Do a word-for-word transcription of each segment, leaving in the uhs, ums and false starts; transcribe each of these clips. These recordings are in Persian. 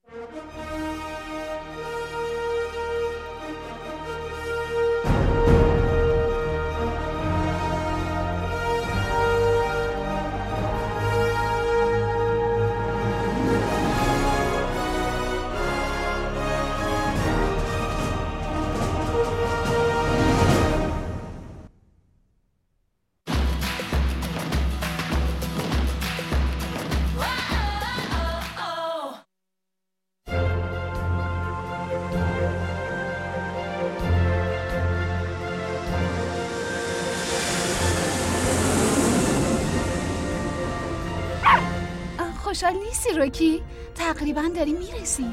خوشحال نیستی روکی؟ تقریبا داریم میرسیم.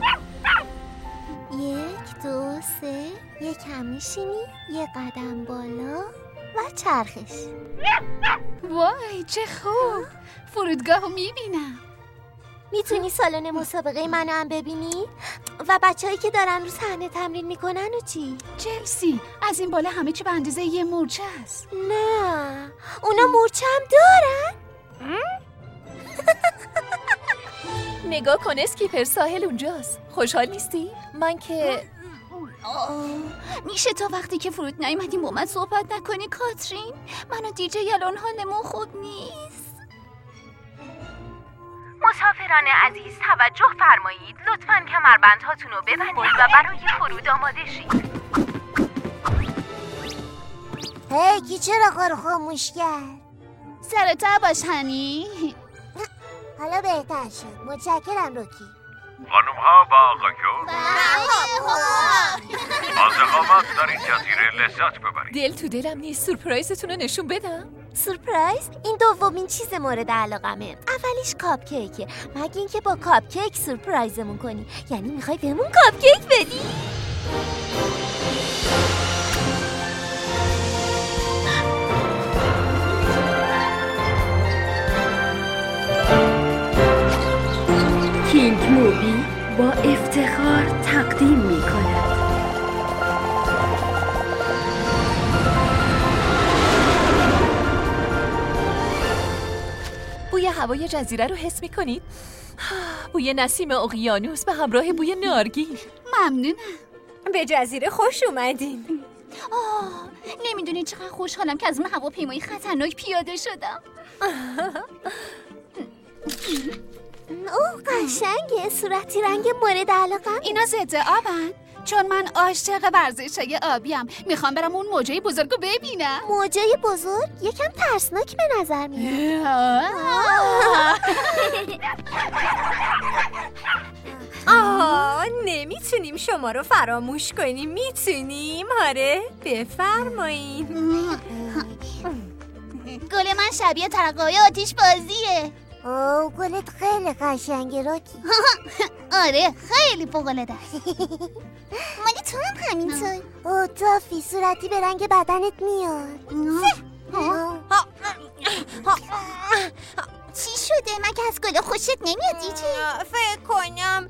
یک دو سه یکم میشینی، یه قدم بالا و چرخش. وای چه خوب، فرودگاهو میبینم. میتونی سالن مسابقه منو هم ببینی؟ و بچه‌هایی که دارن رو صحنه تمرین میکنن و چی؟ چلسی از این بالا همه چی به اندازه یه مورچه است. نه اونا مورچه هم دارن؟ نگاه کن اسکیپر، ساحل اونجاست. خوشحال نیستی؟ من که میشه تا وقتی که فرود نیومدیم با من صحبت نکنی کاترین؟ من و دیجی الان حالمون خوب نیست. مسافران عزیز توجه فرمایید، لطفاً کمربندهاتون رو ببندید و برای فرود آماده شید. هی کی چراغا رو خاموش کرد؟ سرتا باش هنی. حالا بهتر شد، متشکرم روکی. خانوم ها با آقایون از اقامت در این جزیره لذت ببرید. دل تو دلم نیست سورپرایزتون رو نشون بدم. سورپرایز؟ این دومین چیز مورد علاقمه. اولیش کاپ کیکه، مگه اینکه با کاپ کیک سورپرایزمون کنی. یعنی میخوای بهمون کاپ کیک بدی؟ کینگ موبی با افتخار تقدیم می کند بوی هوای جزیره رو حس می کنید؟ بوی نسیم اقیانوس به همراه بوی نارگیل. ممنونم. به جزیره خوش اومدین. آه نمیدونی چقدر خوشحالم که از اون هواپیمای خطرناک پیاده شدم. اوه قشنگه، صورتی رنگ مورد علاقم. اینا ضد آبن چون من عاشق ورزشای آبیم. میخوام برم اون موجای بزرگو ببینم. موجای بزرگ؟ یکم ترسناک به نظر میاد. آه نمیتونیم شما رو فراموش کنیم. میتونیم؟ آره بفرمایید. گل من شبیه ترقه‌های آتیش بازیه. اوه گلت خیلی قشنگه راکی. آره خیلی فوق‌العاده است. مالی تو هم همینطور. اوه تافی، صورتی به رنگ بدنت میاد. چی شده؟ مگه از گل خوشت نمیاد دیجی؟ فکر کنم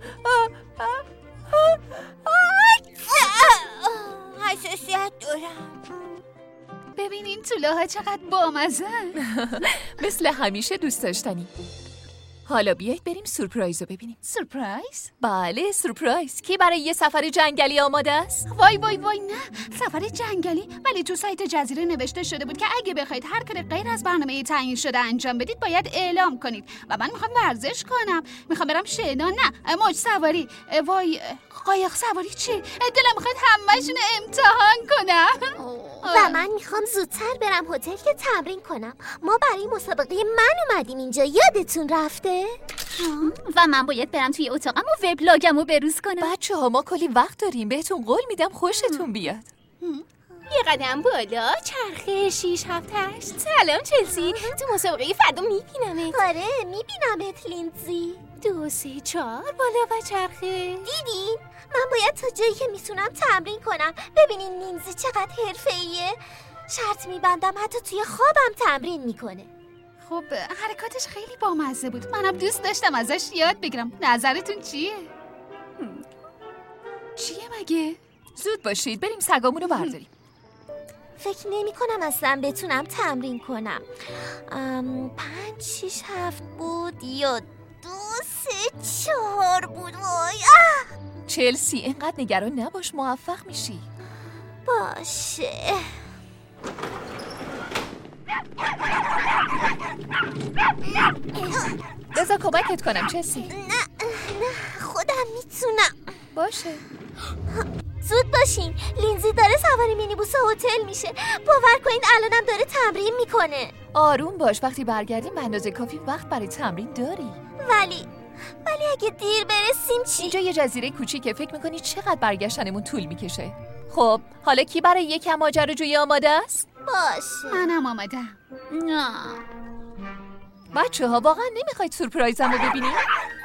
حساسیت دارم. ببینین توله ها چقدر بامزن. مثل همیشه دوست داشتنی. حالا بیایید بریم سورپرایز رو ببینیم. سورپرایز؟ بله سورپرایز. کی برای یه سفر جنگلی آماده است؟ وای وای وای نه، سفر جنگلی؟ ولی تو سایت جزیره نوشته شده بود که اگه بخواید هر کاری غیر از برنامه تعیین شده انجام بدید باید اعلام کنید. و من میخوام ورزش کنم، میخوام برم شنا، نه موج سواری، وای قایق سواری. چی؟ دلم میخواد همه‌شون امتحان کنم. و من میخوام زودتر برم هتل که تمرین کنم. ما برای مسابقه من اومدیم اینجا، یادتون رفته؟ و من باید برم توی اتاقم و وبلاگمو بروز کنم. بچه ها ما کلی وقت داریم، بهتون قول میدم خوشتون بیاد. یه قدم بالا، چرخه، شیش هفت هشت. سلام چلسی، تو مسابقه فردا میبینمت. آره میبینمت لیندزی. دو سه چهار بالا و چرخه. دیدین؟ من باید تا جایی که میتونم تمرین کنم. ببینین لیندزی چقدر حرفه‌ایه. شرط میبندم حتی توی خوابم تمرین میکنه. خب حرکاتش خیلی بامزه بود، منم دوست داشتم ازش یاد بگیرم. نظرتون چیه؟ چیه مگه؟ زود باشید بریم سگامونو برداریم. فکر نمی کنم اصلا بتونم تمرین کنم. ام، پنج شیش هفت بود یا دو سه چهار. قرار بود. وای چلسی اینقدر نگران نباش، موفق میشی. باشه. بذار کمکت کنم چلسی. نه نه خودم میتونم. باشه. زود باشین، لینزی داره سوار مینیبوس هتل میشه. باور کنید الانم داره تمرین میکنه. آروم باش، وقتی برگردیم به اندازه کافی وقت برای تمرین داری. ولی ولی اگه دیر برسیم چی؟ اینجا یه جزیره کوچیکه، فکر میکنی چقدر برگشتنمون طول میکشه؟ خب حالا کی برای یکم ماجراجویی آماده است؟ باشه منم آمادم. نه بچه ها واقعا نمیخواید سورپرایزم رو ببینید؟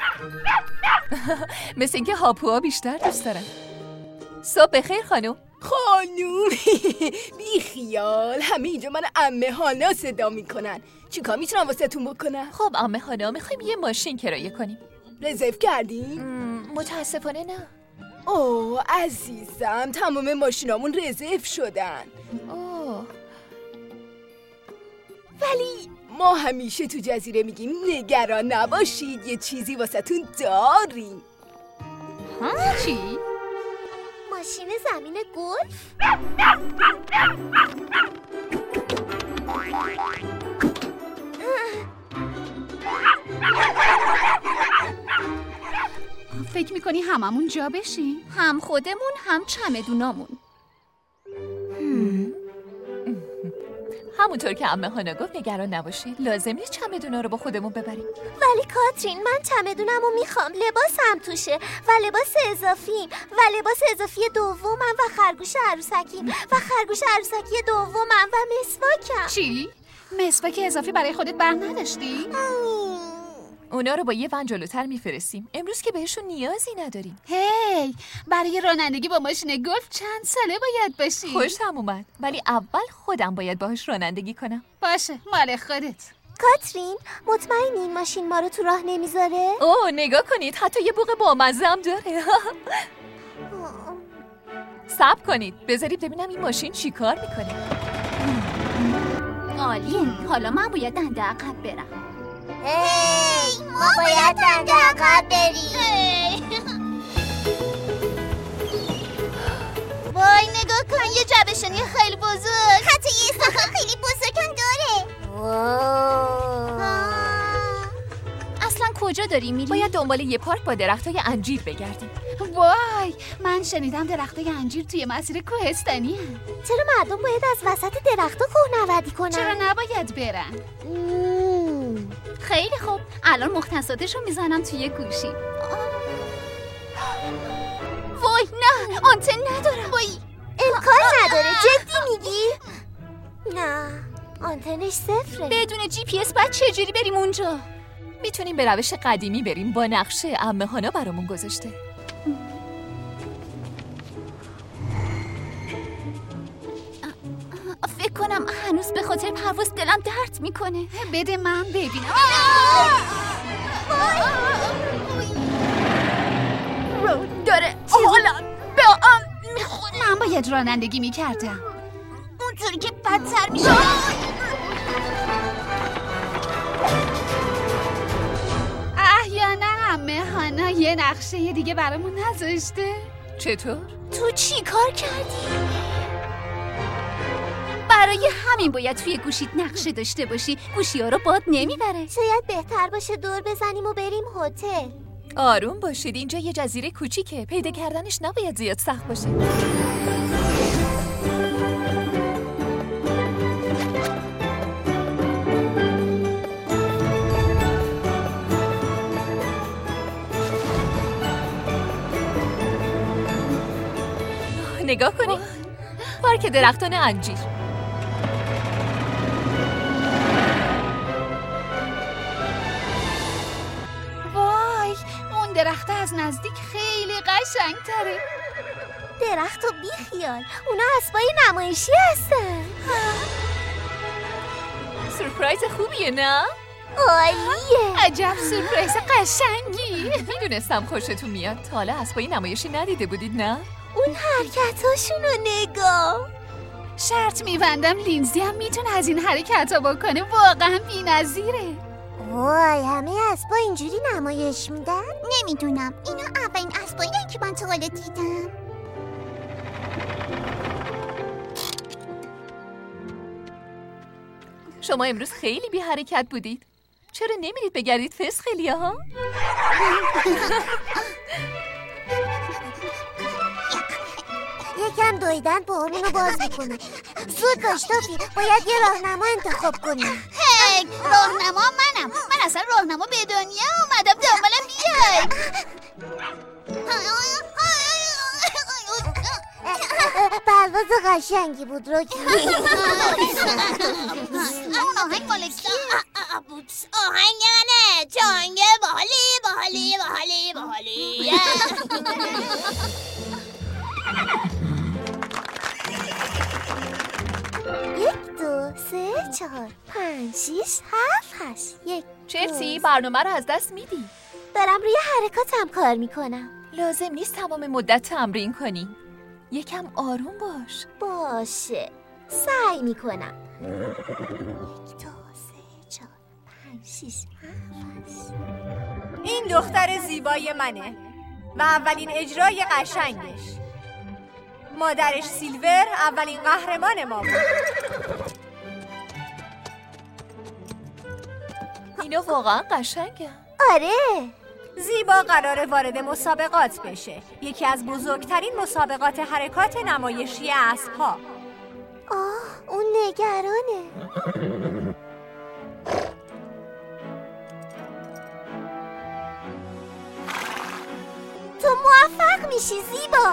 مثل اینکه هاپوها بیشتر دوست دارن. صبح بخیر خانم. خانوم بی خیال، همه اینجا من عمه هانا صدا میکنن. چیکار میتونم واسه تون بکنم؟ خب عمه هانا میخوایم یه ماشین کرایه کنیم. رزرو کردین؟ متاسفانه نه. اوه عزیزم، تمام ماشینامون رزرو شدن. اوه. ولی ما همیشه تو جزیره میگیم نگران نباشید، یه چیزی واسه تون داریم. چی؟ ماشین زمین گلف؟ فکر میکنی هممون جا بشیم؟ هم خودمون هم چمدونامون. همونطور که عمه هانا گفت نگران نباشید، لازم نیست چمدونا رو با خودمون ببریم. ولی کاترین من چمدونم رو میخوام، لباسم توشه و لباس اضافیم و لباس اضافی دومم و خرگوش عروسکیم و خرگوش عروسکی دومم و مسواکم. چی؟ مسواک اضافی برای خودت بر نداشتی؟ اونا رو با یه ون جلوتر میفرستیم، امروز که بهشون نیازی نداریم. هی برای رانندگی با ماشین گلف چند ساله باید باشی؟ خوشم اومد، ولی اول خودم باید باهاش رانندگی کنم. باشه مال خودت. کاترین مطمئنی این ماشین ما رو تو راه نمیذاره؟ اوه نگاه کنید، حتی یه بوق بامزه هم داره. صبر کنید بذارید ببینم این ماشین چی کار میکنه. عالیه، حالا من باید دنده عقب برم. هی ما باید دنده عقب بریم. وای نگاه کن، یه جبه‌شانی خیلی بزرگ، حتی یه استخوان خیلی بزرگ هم داره. اصلا کجا داری میری؟ باید دنبال یه پارک با درختای انجیر بگردیم. وای من شنیدم درختای انجیر توی مسیر کوهستانیه. چرا مردم باید از وسط درخت‌ها کوهنوردی کنن؟ چرا نباید برن؟ مم. خیلی خوب، الان مختصاتشو میزنم توی گوشی. وای نه، آنتن ندارم. وای امکان نداره. جدی میگی؟ نه آنتنش صفره. بدون جی پی اس بعد چجوری بریم اونجا؟ میتونیم به روش قدیمی بریم، با نقشه عمه هانا برامون گذاشته. فکر کنم هنوز به خاطر پرواز دلم درد میکنه. بده من ببینم. رو داره حالا به آن میخوره. من باید رانندگی میکردم. اونطوری که بدتر میشه. احیانا عمه هانا یه نقشه دیگه برامون نذاشته. چطور؟ تو چی کار کردی؟ برای همین باید توی گوشیت نقشه داشته باشی، گوشی ها رو باد نمیبره. شاید بهتر باشه دور بزنیم و بریم هتل. آروم باشید، اینجا یه جزیره کوچیکه، پیدا کردنش نباید زیاد سخت باشه. نگاه کنید، پارک درختان انجیر. وای اون درخت از نزدیک خیلی قشنگ تره. درخت و بی خیال، اونا اسبای نمایشی هستن. سورپرایز خوبیه نه؟ عالیه. عجب سورپرایز قشنگی. میدونستم خوشتون میاد. تا حالا اسبای نمایشی ندیده بودید نه؟ اون حرکتاشونو نگاه. شرط میبندم لینزی هم میتونه از این حرکت ها بکنه. واقعا بی‌نظیره. وای، همه اسبا اینجوری نمایش میدن؟ نمیدونم، اینا اولین اسبایی که من تا حالا دیدم. شما امروز خیلی بی حرکت بودید. چرا نمیرید بگردید فسخلیه ها؟ یکم دویدن با همونو باز میکنه. زود باش توفی، باید یه راهنما انتخاب کنیم. هی، راهنما منم. من اصلا راهنما به دنیا اومدم، دنبالم بیای. پرواز قشنگی بود روکی. اون آهنگ مال کیه؟ آهنگ نه، چانگه باحالی باحالی باحالی باحالی. یک دو سه چهار پنج شیش هفت هشت. یک چلسی برنامه رو از دست میدی. دارم روی حرکاتم کار میکنم. لازم نیست تمام مدت تمرین کنی. یکم آروم باش. باشه، سعی میکنم. یک دو سه چهار پنج شیش هفت. این دختر زیبای منه و اولین اجرای قشنگش. مادرش سیلور اولین قهرمان ما بود. اینا واقعا قشنگه. آره. زیبا قراره وارد مسابقات بشه. یکی از بزرگترین مسابقات حرکات نمایشی اسب‌ها. آه، اون نگرانه. تو موفق میشی زیبا.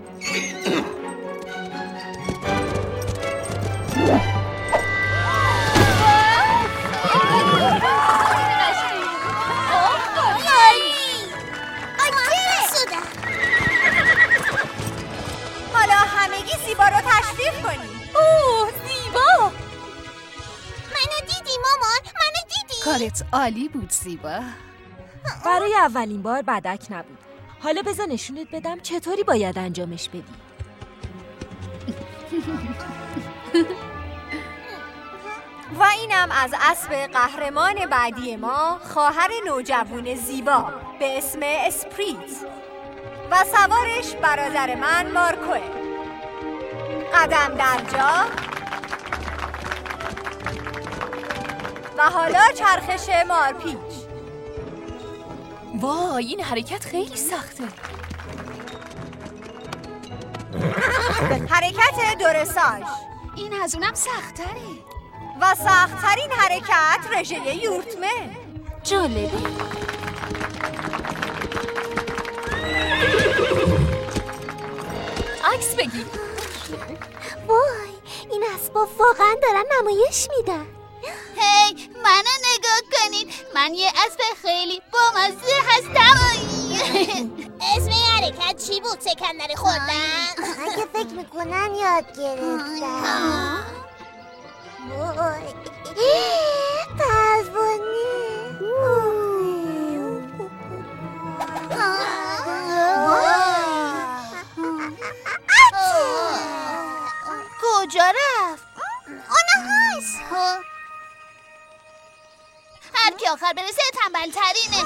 حالا همگی زیبا رو تشویق کنیم. اوه زیبا، منو دیدی مامان؟ منو دیدی؟ کارت عالی بود زیبا. برای اولین بار بدک نبود. حالا بذار نشونت بدم چطوری باید انجامش بدی. و اینم از اسب قهرمان بعدی ما، خواهر نوجوان زیبا به اسم اسپریت و سوارش برادر من مارکوه. قدم در جا و حالا چرخش مارپیچ. وای، این حرکت خیلی سخته. حرکت درساژ. این از اونم سخت‌تره. و سخت‌ترین حرکت رژه یورتمه. جالبه. عکس بگی. وای، این اسبا واقعا دارن نمایش میدن. هی، منو نگاه کنید. من یه اسب خیلی بامزه هستم. اسم این حرکت چی بود؟ سکندری خوردن؟ اگه فکر میکنن یاد گرفتم. وای، پروانه. کجا رفت؟ اون هست. هر کی آخر برسه تنبل ترینه.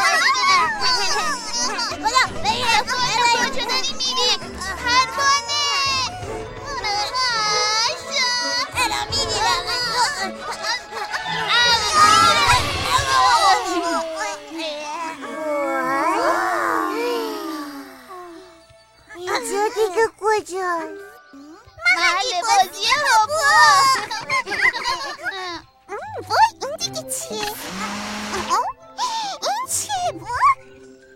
خدا بگیرم کجا داری میری؟ پروانه الان میگیرم. اینجا دیگه کجاست؟ محل بازی هوا. وای، اون دیگه چیه؟ این چیه بود؟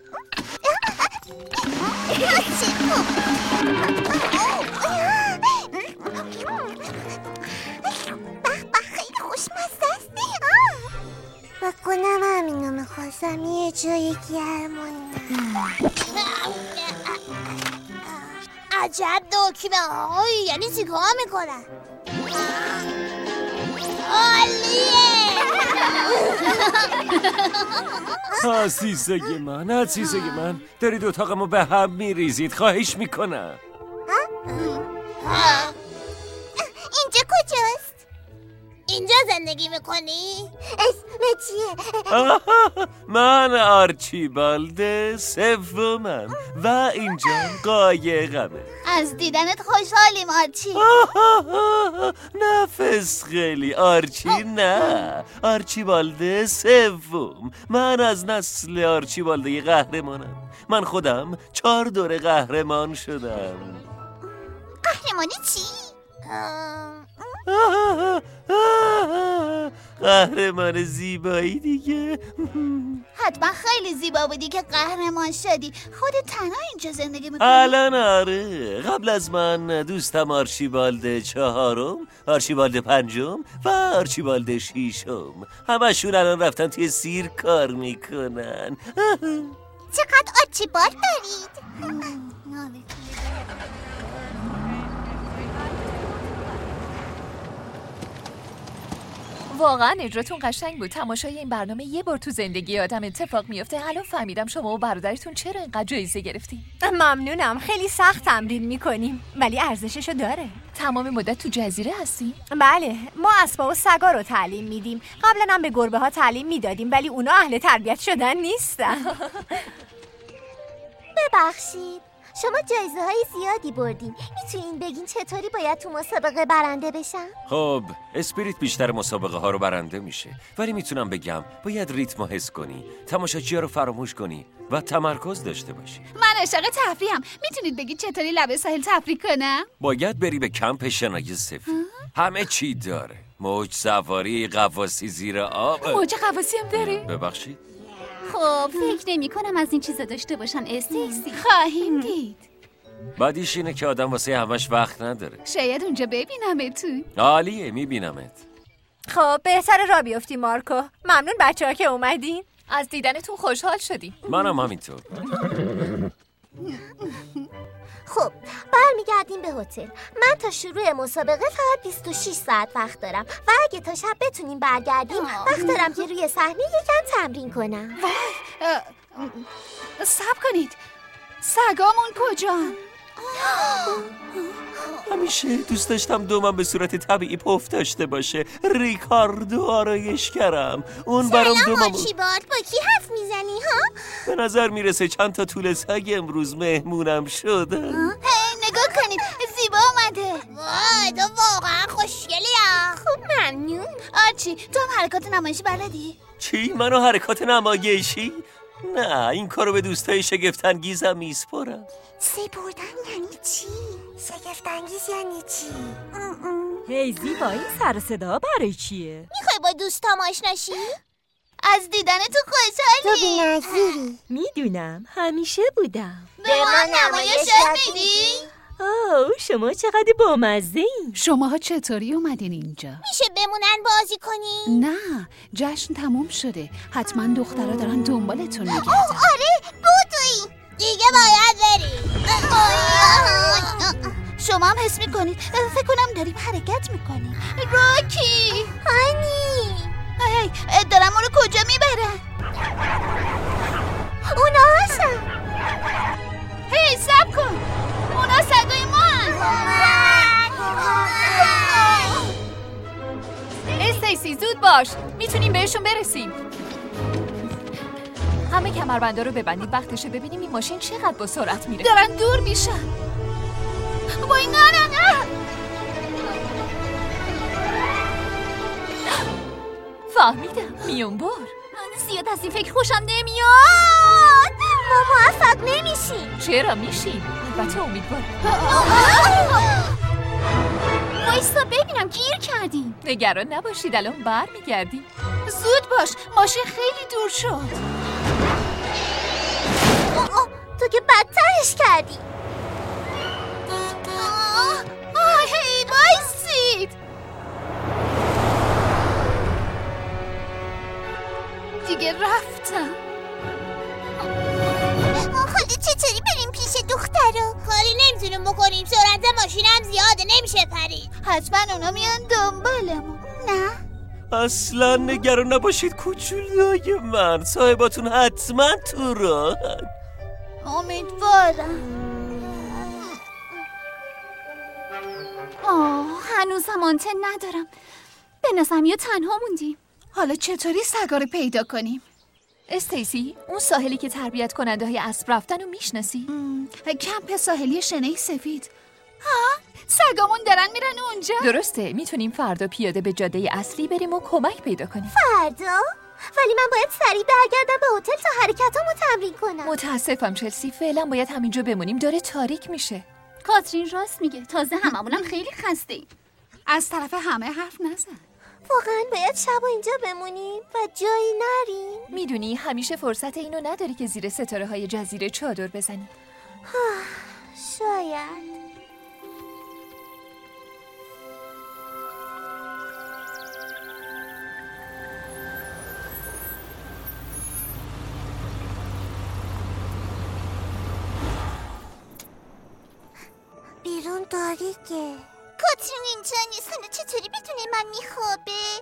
به خیلی خوشمزه است. بکنم همینو میخواستم، یه جایی گرمونم. عجب دکمه هایی، یعنی چیکار میکنن؟ عالیه. عزیزه من، عزیزه من، دارید اتاقمو به هم میریزید. خواهش اینجا زندگی میکنی؟ اسم چیه؟ من آرچیبالد سومم و اینجا قایقمه. از دیدنت خوشحالیم آرچی. نفس خیلی آرچی نه، آرچیبالد سوم. من از نسل آرچیبالد قهرمانم. من خودم چهار دوره قهرمان شدم. قهرمانی چی؟ قهرمان زیبایی دیگه. حتما خیلی زیبا بودی که قهرمان شدی. خودت تنها اینجا زندگی میکنی؟ الان آره. قبل از من دوستم آرچیبالد چهارم، آرچیبالد پنجم و آرچیبالد شیشم همشون الان رفتن توی سیر کار میکنن. چقدر آرچیبالد دارید؟ واقعا اجراتون قشنگ بود. تماشای این برنامه یه بار تو زندگی آدم اتفاق میفته. الان فهمیدم شما و برادرتون چرا اینقدر جایزه گرفتین. ممنونم. خیلی سخت تمرین میکنیم ولی ارزششو داره. تمام مدت تو جزیره هستی؟ بله، ما اسبا و سگا رو تعلیم میدیم. قبلا هم به گربه ها تعلیم میدادیم ولی اونا اهل تربیت شدن نیستن. ببخشید، شما جایزه های زیادی بردین. میتونین بگین چطوری باید تو مسابقه برنده بشم؟ خب اسپریت بیشتر مسابقه ها رو برنده میشه، ولی میتونم بگم باید ریتم حس کنی، تماشاچی‌ها رو فراموش کنی و تمرکز داشته باشی. من عاشق تفریحم. میتونید بگید چطوری لب ساحل تفریح کنم؟ باید بری به کمپ شنای سفید. همه چی داره. موج سواری، غواصی زیر آب. موج غواصی هم داره؟ ببخشید. خب فکر نمی کنم از این چیزا داشته باشن استیسی. خواهیم دید. بعدیش اینه که آدم واسه همش وقت نداره. شاید اونجا ببینمتون. عالیه، میبینمت. خب بهتره را بیفتی مارکو. ممنون بچه ها که اومدین. از دیدنتون خوشحال شدیم. منم همینطور. خب برمیگردیم به هتل. من تا شروع مسابقه فقط بیست و شش ساعت وقت دارم و اگه تا شب بتونیم برگردیم وقت دارم که روی صحنه یکم تمرین کنم. وای، صبر کنید. سگامون کجا؟ همیشه دوست داشتم دومم به صورت طبیعی پف داشته باشه. ریکاردو آرایشگرم. اون برام دومم. سلام آرچیبالد، با کی حرف میزنی ها؟ به نظر میرسه چند تا طول سگ امروز مهمونم شده. نگاه کنید، زیبا اومده. وای تو واقعا خوشگلی ها. خوب ممنون. آرچی تو هم حرکات نمایشی بلدی؟ چی؟ منو حرکات نمایشی؟ نه، این کارو به دوستای شگفت‌انگیزم میسپارم. سپردن یعنی چی؟ شگفت‌انگیز یعنی چی؟ هی زیبا، این سر و صدا برای چیه؟ میخوای با دوستام آشنا شی؟ از دیدن تو خوشحالی. تو بی‌نظیری. میدونم، همیشه بودم. به ما نمایش میدی؟ آه، شما چقدر بامزه این. شماها چطوری اومدین اینجا؟ میشه بمونن بازی کنین؟ نه، جشن تموم شده. حتما دخترها دارن دنبالتون میگردن. آره، بودوی دیگه باید بریم. شما هم حس میکنید؟ فکر کنم داریم حرکت میکنیم. راکی هانی هی دارم ما رو کجا میبرن؟ اونا هستن. هی سب کن، اونا سگای ما استیسی زود باش، میتونیم بهشون برسیم. همه کمربندا رو ببندید، وقتشه ببینیم این ماشین چقدر با سرعت میره. دارن دور میشن. وای نه نه نه. فهمیدم، میون بار. من زیاد از این فکر خوشم نمیاد. ما موفق نمیشیم. چرا میشیم؟ البته امیدوارم. وایستا ببینم گیر کردیم. نگران نباشید، الان بر میگردیم. زود باش، ماشین خیلی دور شد. تو که بدترش کردی. آه هی بایستید. دیگه رفتم. خاله چطوری بریم پیش دخترو؟ کاری نمیتونیم بکنیم، سرعت ماشینم زیاده، نمیشه پرید. حتما اونا میان دنبالمون. نه اصلا نگران نباشید کوچولوی من، صاحباتون حتما تو راه. امیدوارم. آه هنوز هم آنتن ندارم. به نظرم یا تنها موندیم. حالا چطوری سگا رو پیدا کنیم؟ استیسی، اون ساحلی که تربیت کننده های اسب رفتن رو میشناسی؟ کمپ ساحلی شنه سفید. ها؟ سگامون دارن میرن اونجا؟ درسته، میتونیم فردا پیاده به جاده اصلی بریم و کمک پیدا کنیم. فردا؟ ولی من باید سریع برگردم به هتل تا حرکتامو تمرین کنم. متاسفم چلسی، فعلا باید همینجا بمونیم، داره تاریک میشه. کاترین راست میگه، تازه هممونم خیلی خسته ایم. از طرف همه حرف نزن. واقعا باید شب اینجا بمونیم و جایی نریم؟ میدونی همیشه فرصت اینو نداری که زیر ستاره های جزیره چادر بزنی. شاید. بیرون تاریکه. کاترین اینجا نیست، حالا چطوری بدونه من میخوابه؟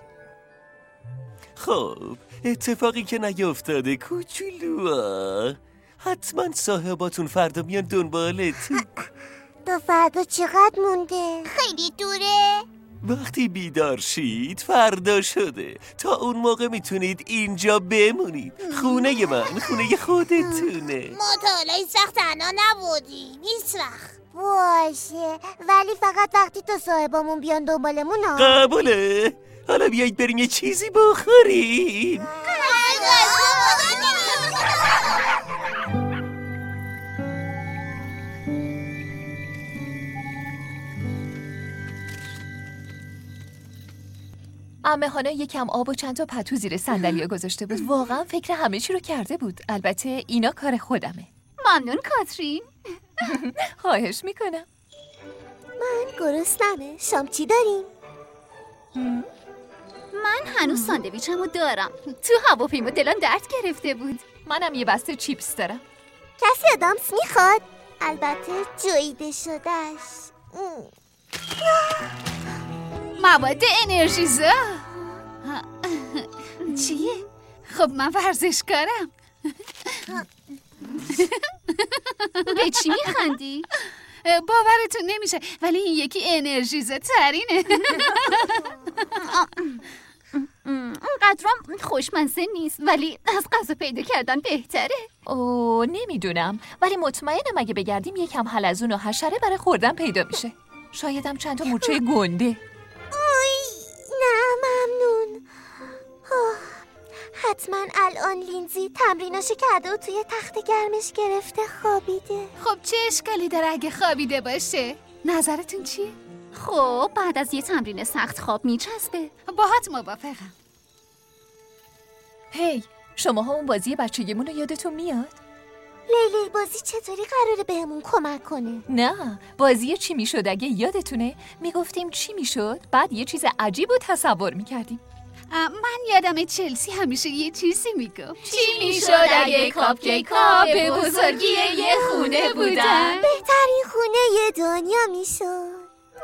خب اتفاقی که نیفتاده کوچولوها، حتما صاحباتون فردا میان دنبالتون. تا فردا چقدر مونده؟ خیلی دوره. وقتی بیدار شید فردا شده، تا اون موقع میتونید اینجا بمونید. خونه من خونه خودتونه. ما تا حالا این سخت تنها نبودیم هیچ وقت. باشه، ولی فقط وقتی تا صاحبامون بیان دنبالمون ها. قبوله. حالا بیایید بریم یه چیزی بخوریم. عمه هانا یکم آب و چند تا پتو زیر صندلی‌ها گذاشته بود. واقعا فکر همه چی رو کرده بود. البته اینا کار خودمه. ممنون کاترین. خواهش میکنم. من گرسنمه. شام چی داریم؟ من هنوز ساندویچمو دارم. تو هواپیما دلم درد گرفته بود. منم یه بسته چیپس دارم. کسی آدامس میخواد؟ البته جویده شدهش. مواد انرژیزا. چیه؟ خب من ورزشکارم. به چی میخندی؟ باورتون نمیشه ولی این یکی انرژیزه ترینه. اونقدرم خوشمزه نیست ولی از غذا پیدا کردن بهتره. اوه نمیدونم ولی مطمئنم اگه بگردیم یکم حلزون و حشره برای خوردن پیدا میشه. شایدم چند تا مورچه گنده. اوی نه ممنون. حتما الان لینزی تمریناشو کرده و توی تخت گرمش گرفته خوابیده. خب چه اشکالی داره اگه خوابیده باشه؟ نظرتون چیه؟ خب بعد از یه تمرین سخت خواب میچسبه. باهات موافقم. هی شماها اون بازی بچگیمون رو یادتون میاد؟ لیلی بازی چطوری قراره بهمون کمک کنه؟ نه بازی چی میشد اگه یادتونه؟ میگفتیم چی میشد بعد یه چیز عجیب رو تصور میکردیم. من یادم چلسی همیشه یه چیزی میگفت. چی میشد اگه کاپ کیکا به بزرگی یه خونه بودن؟ بهترین خونه دنیا میشد.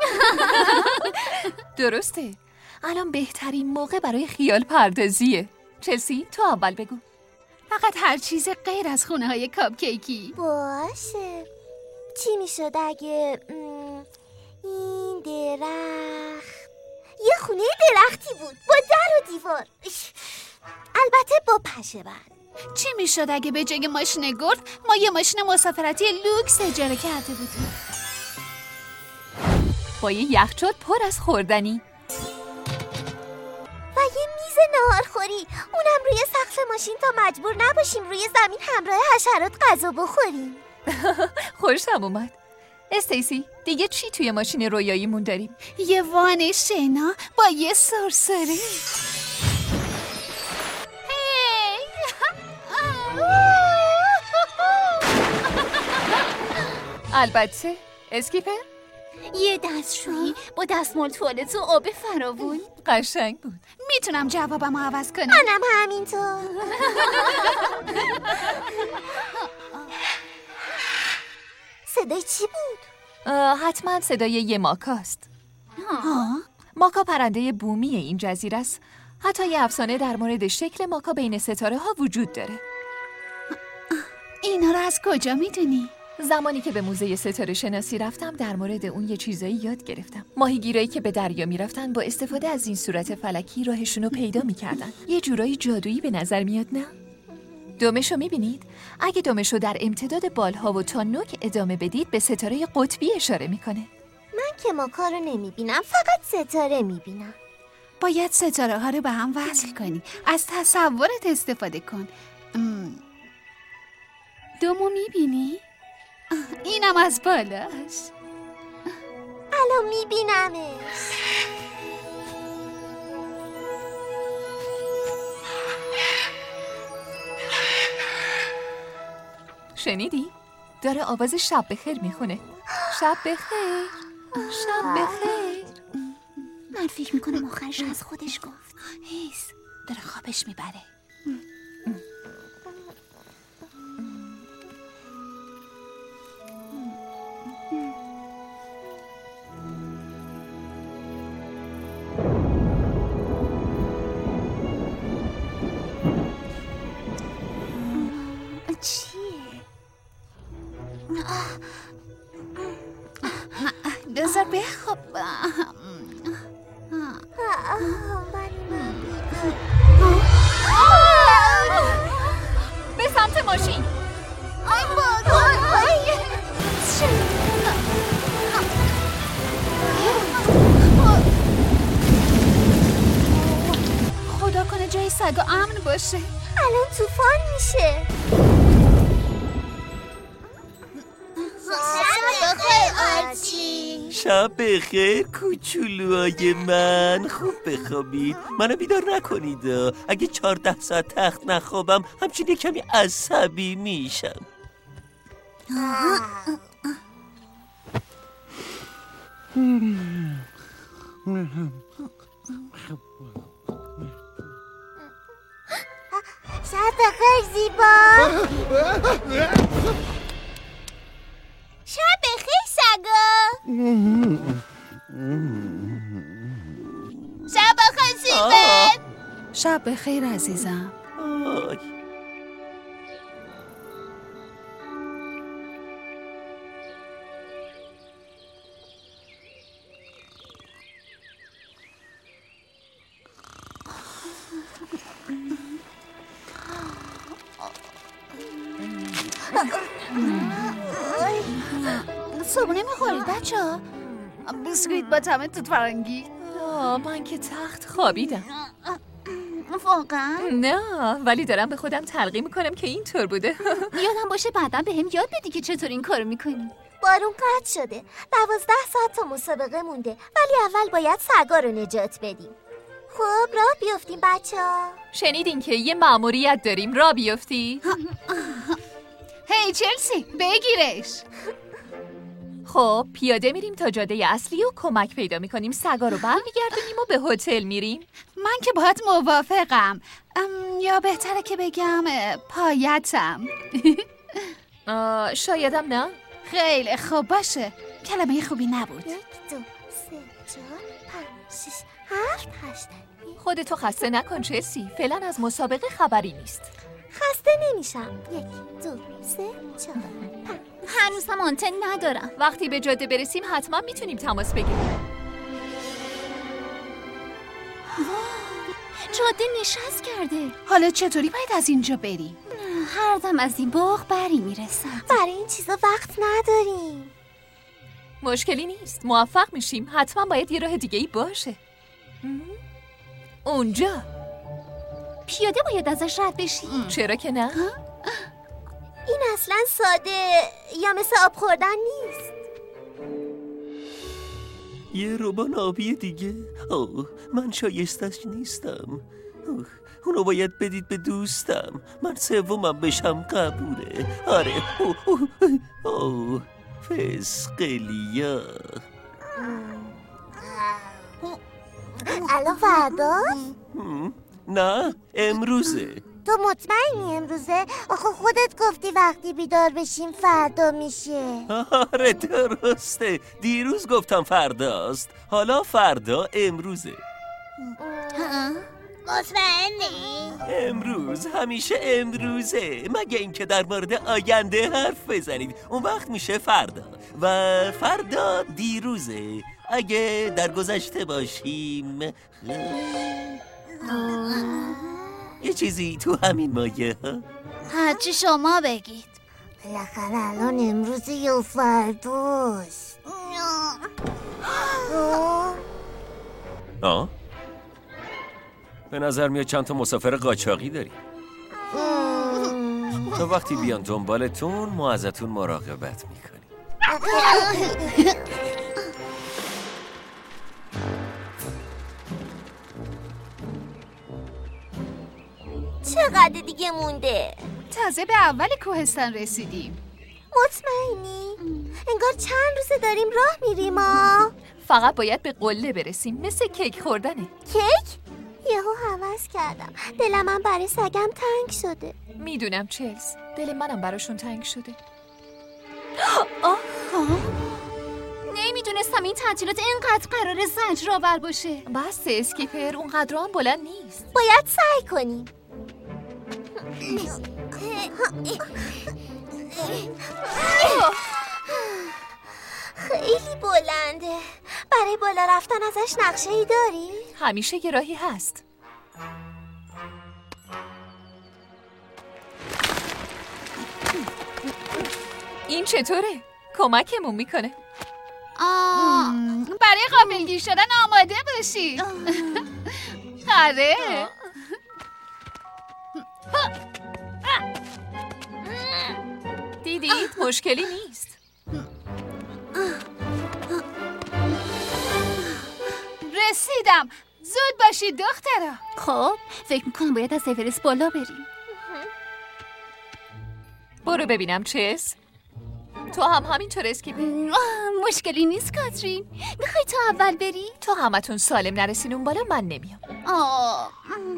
درسته. الان بهترین موقع برای خیال پردازیه. چلسی تو اول بگو. فقط هر چیز غیر از خونه های کاپ کیکی. باشه. چی میشد اگه این درخت یه خونه درختی بود با در و دیوار، البته با پشه بند. چی میشد اگه به جای ماشین گرد ما یه ماشین مسافرتی لوکس اجاره کرده بودیم با یه یخچال پر از خوردنی و یه میز ناهارخوری، اونم روی سقف ماشین تا مجبور نباشیم روی زمین همراه حشرات غذا بخوریم. خوشم اومد. استیسی دیگه چی توی ماشین رویاییمون داریم؟ یه وان شنا با یه سرسره. البته اسکیپر یه دستشویی با دستمال توالت و آب فراوون. قشنگ بود. میتونم جوابمو عوض کنم؟ منم همینطور. صدای چی بود؟ حتما صدای یه ماکاست. ماکا پرنده بومی این جزیره است. حتی یه افسانه در مورد شکل ماکا بین ستاره ها وجود داره. اینا رو از کجا میدونی؟ زمانی که به موزه ستاره شناسی رفتم در مورد اون یه چیزایی یاد گرفتم. ماهیگیرایی که به دریا میرفتن با استفاده از این صورت فلکی راهشون رو پیدا میکردن. یه جورایی جادویی به نظر میاد نه؟ دمشو میبینید؟ اگه دمشو در امتداد بالها و تا نوک ادامه بدید به ستاره قطبی اشاره میکنه. من که ماکا رو نمیبینم، فقط ستاره میبینم. باید ستاره ها رو به هم وصل کنی. از تصورت استفاده کن. دومو میبینی؟ اینم از بالاش. الان میبینمش. شنیدی؟ داره آواز شب بخیر میخونه. شب بخیر، شب بخیر. من فکر میکنم آخرش از خودش گفت. هیس داره خوابش میبره. بذار بخواب. به سمت ماشین. آی بابا خدا کنه جای سگا امن باشه. الان طوفان میشه. شب بخیر آرچی. شب بخیر کوچولوهای من. خوب بخوابید، منو بیدار نکنید. اگه چهارده ساعت تخت نخوابم همچین یه کمی عصبی میشم. شب بخیر زیبا. شب بخیر سگا. شب بخیر سیبت. شب بخیر عزیزم. آی. صبحونه میخورید بچه ها؟ بیسکویت با طعم توت فرنگی. آه من که تخت خوابیدم. واقعا؟ نه ولی دارم به خودم تلقین میکنم که اینطور بوده. یادم باشه بعدا به هم یاد بدی که چطور این کارو میکنی. بارون قطع شده. دوازده ساعت تا مسابقه مونده، ولی اول باید سگا رو نجات بدیم. خب راه بیافتیم بچه ها. شنیدین که یه مأموریت داریم، راه بیافتی؟ هی چلسی بگیرش. خب پیاده میریم تا جاده اصلی و کمک پیدا میکنیم، سگا رو برمیگردونیم و به هتل میریم. من که باهات موافقم، یا بهتره که بگم پایتم. شایدم نه. خیلی خوب باشه، کلمه خوبی نبود. یک دو سه چهار پنج شش هفت هشت. خودتو خسته نکن چلسی، فعلا از مسابقه خبری نیست. خسته نمیشم. یک دو سه چهار پنج. هنوز هم آنتن ندارم. وقتی به جاده برسیم حتما میتونیم تماس بگیریم. جاده نشست کرده. حالا چطوری باید از اینجا بریم؟ هر دم از این باغ بری میرسم. برای این چیزا وقت نداریم. مشکلی نیست، موفق میشیم. حتما باید یه راه دیگه ای باشه. اونجا پیاده باید ازش رد بشی. چرا که نه؟ این اصلا ساده یا مثل آب خوردن نیست. یه روبان آبی دیگه؟ اوه من شایستش نیستم. اوه اونو باید بدید به دوستم. من سومم بشم قبوله. آره. اوه اوه اوه فسقلیا. الان فردا؟ نه امروزه. تو مطمئنی امروزه؟ آخه خودت گفتی وقتی بیدار بشیم فردا میشه. آره درسته، دیروز گفتم فرداست، حالا فردا امروزه. مطمئنی؟ امروز همیشه امروزه، مگه اینکه در مورد آینده حرف بزنید، اون وقت میشه فردا و فردا دیروزه. اگه در گذشته باشیم یه چیزی تو همین مایه ها. هرچی شما بگید. بالاخره الان امروزه یا فرداست. آه؟ به نظر میاد چند تا مسافر قاچاقی داری. تا وقتی بیان دنبالتون ما ازتون مراقبت میکنیم. چقدر دیگه مونده؟ تازه به اول کوهستان رسیدیم. مطمئنی؟ انگار چند روزه داریم راه میریم ها. فقط باید به قله برسیم، مثل کیک خوردنه. کیک؟ یهو هوس کردم. دلم من برای سگم تنگ شده. میدونم چلز، دل منم براشون تنگ شده. آه نمیدونستم این تعطیلات اینقدر قرار زجرآور باشه. بس اسکیپر، اونقدر هم بلند نیست. باید سعی کنیم. خیلی بلنده. برای بالا رفتن ازش نقشه ای داری؟ همیشه یه راهی هست. این چطوره؟ کمکمون میکنه. آه برای قابلگیر شدن آماده باشی. آره. دیدید مشکلی نیست. رسیدم. زود باشید دخترا. خب فکر میکنم باید از اورست بالا بریم. برو ببینم چس. تو هم همینطور اسکیپر؟ مشکلی نیست کاترین. میخوای تو اول بری؟ تو همتون سالم نرسین اون بالا، من نمیام. آه.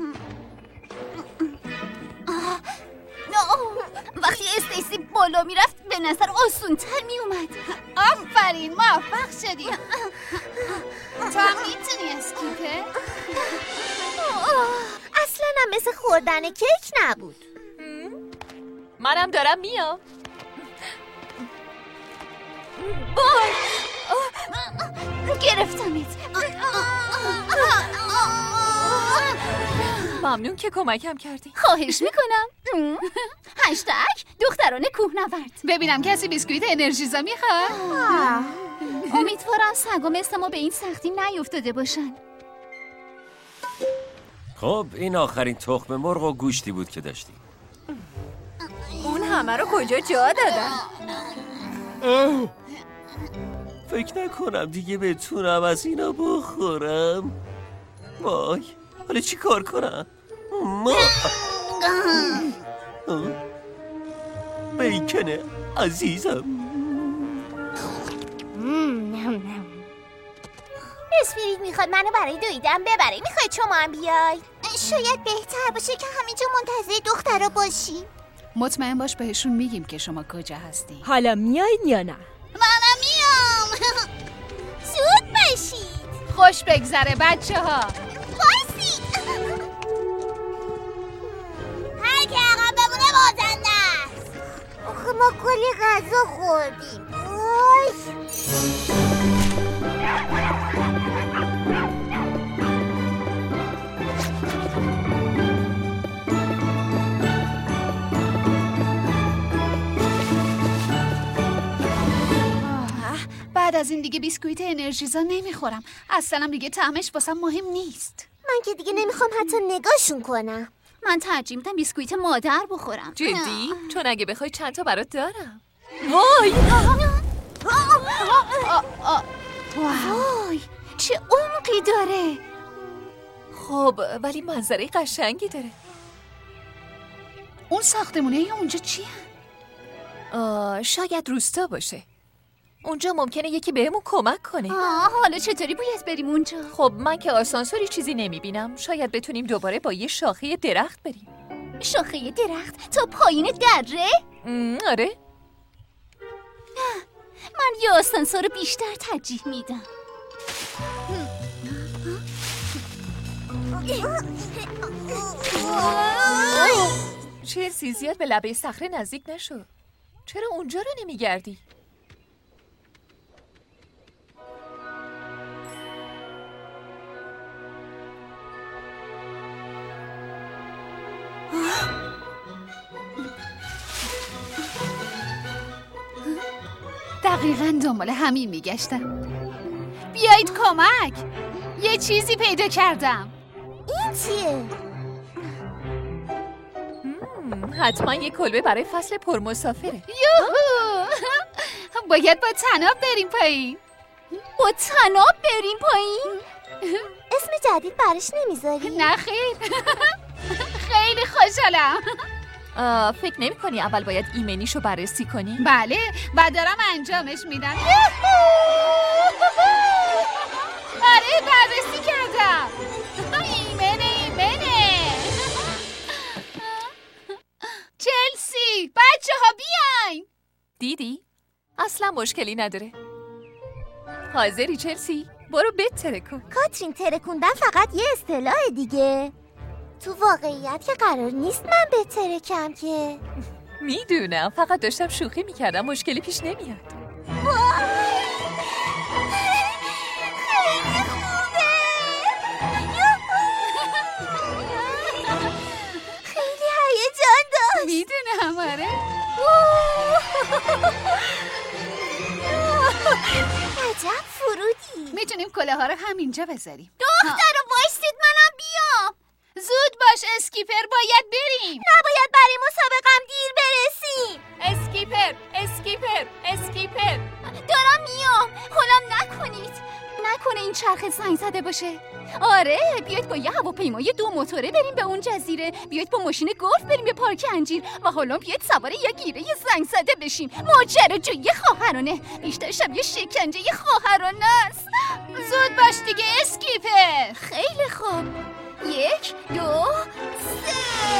آه. وقتی استیسی بالا میرفت به نظر آسون تر میومد. آفرین، موفق شدی. تو هم میتونی اسکیپر؟ اصلا هم مثل خوردن کیک نبود. منم دارم میام. بای گرفتمت. ممنون که کمکم کردی. خواهش میکنم. هشتگ دختران کوهنورد. ببینم کسی بیسکویت انرژیزا میخواد. امیدوارم سگا مثل ما به این سختی نیفتاده باشن. خب این آخرین تخم مرغ و گوشتی بود که داشتیم. اون همه رو کجا جا دادن؟ فکر نکنم دیگه بتونم از اینا بخورم. وای حالا چی کار کنم؟ ما بیکنه عزیزم. اسپریت میخواد منو برای دویدن ببره. میخوای شما هم بیای؟ شاید بهتر باشه که همینجا منتظر دخترا باشی. مطمئن باش بهشون میگیم که شما کجا هستی. حالا میایین یا نه؟ منم میام. زود باشید. خوش بگذره بچه ها. بایستید. هر که عقب بمونه بازنده است. آخه ما کلی غذا خوردیم. وای بعد از این دیگه بیسکویت انرژیزا نمیخورم. اصلا دیگه طعمش واسم مهم نیست. من که دیگه نمیخوام حتی نگاهشون کنم. من ترجیح میدم بیسکویت مادر بخورم. جدی؟ چون اگه بخوای چند تا برات دارم. وای وای چه عمقی داره. خب ولی منظره قشنگی داره. اون ساختمونه اونجا چیه؟ آه شاید روستا باشه. اونجا ممکنه یکی بهمون کمک کنه. آه حالا چطوری باید بریم اونجا؟ خب من که آسانسوری چیزی نمیبینم. شاید بتونیم دوباره با یه شاخه درخت بریم. شاخه درخت تا پایین دره؟ آره. من یه آسانسور رو بیشتر ترجیح میدم. چلسی زیاد به لبه صخره نزدیک نشو. چرا اونجا رو نمیگردی؟ دقیقاً دنبال همین میگشتم. بیایید کمک، یه چیزی پیدا کردم. این چیه؟ حتما یه کلبه برای فصل پرمسافره. یوهو! باید با طناب بریم پایین. با طناب بریم پایین؟ اسم جدید برش نمیذاری؟ نه خیر. خیلی خوشحالم. فکر نمی کنی اول باید ایمنیشو بررسی کنی؟ بله و دارم انجامش میدم. آره بررسی کردم. ایمنه ایمنه. چلسی بچه ها بیاین. دیدی؟ اصلا مشکلی نداره. حاضری چلسی؟ برو بترکون. کاترین ترکوندن فقط یه اصطلاح دیگه. تو واقعیت که قرار نیست من بترکم که. میدونم، فقط داشتم شوخی میکردم، مشکلی پیش نمیاد. خیلی خوبه. خیلی هیجان داشت. میدونم آره. عجب فرودی. میتونیم کلاه ها رو همینجا بذاریم. دختر رو وایستید منم بیام. زود باش اسکیپر، باید بریم. نباید برای مسابقم دیر برسیم. اسکیپر اسکیپر اسکیپر دارم میام. هولم نکنید. نکنه این چرخ زنگ زده باشه. آره بیاید با یه هواپیمای دو موتوره بریم به اون جزیره. بیاید با ماشین گلف بریم به پارک انجیر و حالا بیاید سوار یه گیره زنگ زده بشیم. ماجراجویی خواهرانه، بیشتر شبیه شکنجه خواهرانه است. زود باش دیگه اسکیپر. خیلی خوب. یک دو سه.